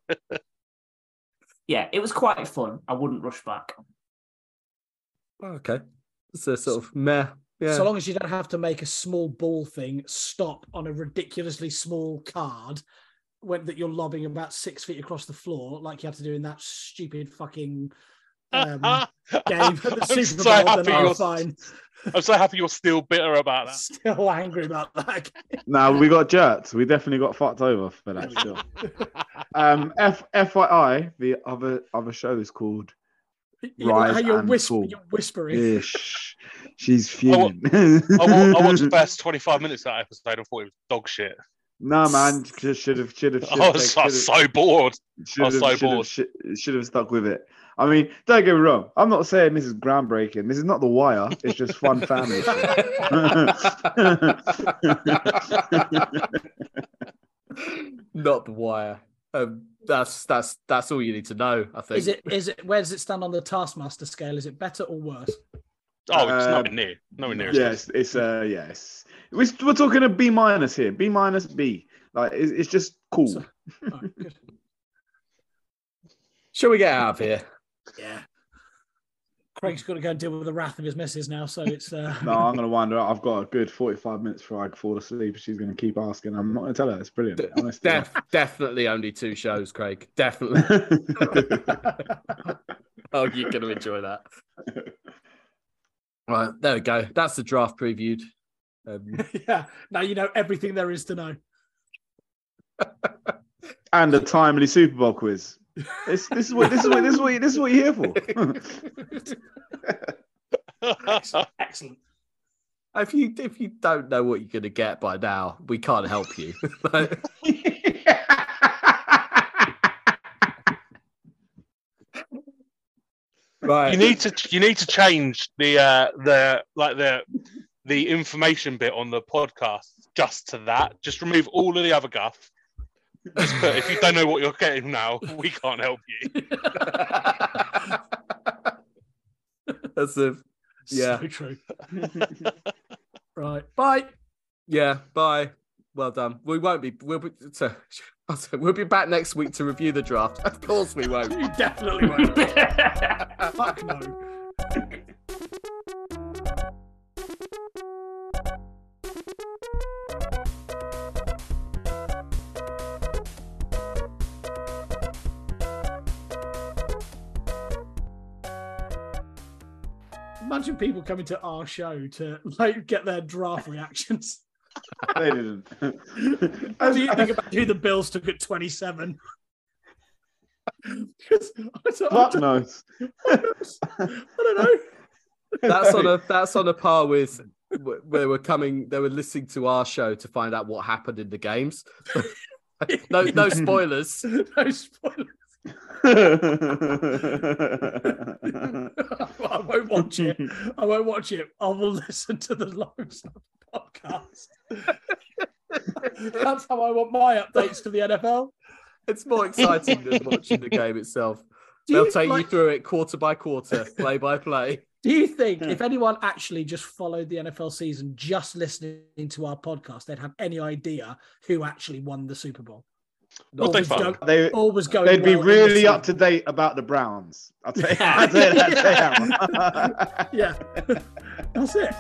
Yeah, it was quite fun. I wouldn't rush back. Okay. It's a sort of meh. Yeah. So long as you don't have to make a small ball thing stop on a ridiculously small card that you're lobbing about 6 feet across the floor, like you had to do in that stupid fucking game at the Super Bowl, then I'm fine. I'm so happy you're still bitter about that. Still angry about that. No, we got jerked. We definitely got fucked over for that. Still. FYI, the other show is called Rise you're and Fall. You're whispering. Yeah, she's fuming. I watched the first 25 minutes of that episode and thought it was dog shit. No, man, should have. I was so bored. Should have stuck with it. I mean, don't get me wrong. I'm not saying this is groundbreaking. This is not The Wire. It's just fun family shit. Not The Wire. That's all you need to know, I think. Is it? Where does it stand on the Taskmaster scale? Is it better or worse? Oh, it's nowhere near. Nowhere near. Yes, yes. We're talking a B- here. B-, B. Like it's just cool. So, good. Shall we get out of here? Yeah. Craig's got to go and deal with the wrath of his missus now, so it's. No, I'm going to wind her up. I've got a good 45 minutes before I fall asleep. She's going to keep asking. I'm not going to tell her. It's brilliant. Honestly. Definitely only 2 shows, Craig. Definitely. Oh, you're going to enjoy that. Right, there we go. That's the draft previewed. Yeah, now you know everything there is to know. And a timely Super Bowl quiz. This is what you're here for. Excellent. If you don't know what you're going to get by now, we can't help you. Right. You need to change the information bit on the podcast just to that. Just remove all of the other guff. Just put, if you don't know what you're getting now, we can't help you. That's a yeah. So true. Right. Bye. Yeah. Bye. Well done. We'll be back next week to review the draft. Of course we won't. You definitely won't. Fuck no. Imagine people coming to our show to like get their draft reactions. They didn't. How do you think about who the Bills took at 27? Fuck knows. I don't know. That's on a par with where they were listening to our show to find out what happened in the games. No spoilers. No spoilers. I won't watch it. I will listen to the Loads podcast. That's how I want my updates to the NFL. It's more exciting than watching the game itself. They'll take you through it quarter by quarter, play by play. Do you think if anyone actually just followed the NFL season just listening to our podcast, they'd have any idea who actually won the Super Bowl? They'd be really up to date about the Browns. I'll tell you that. Yeah, that's it.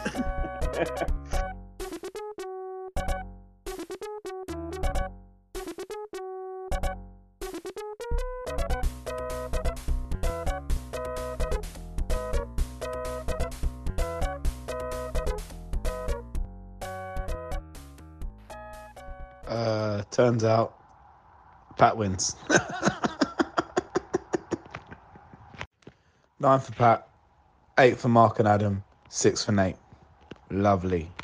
Turns out Pat wins. 9 for Pat, 8 for Mark and Adam, 6 for Nate. Lovely.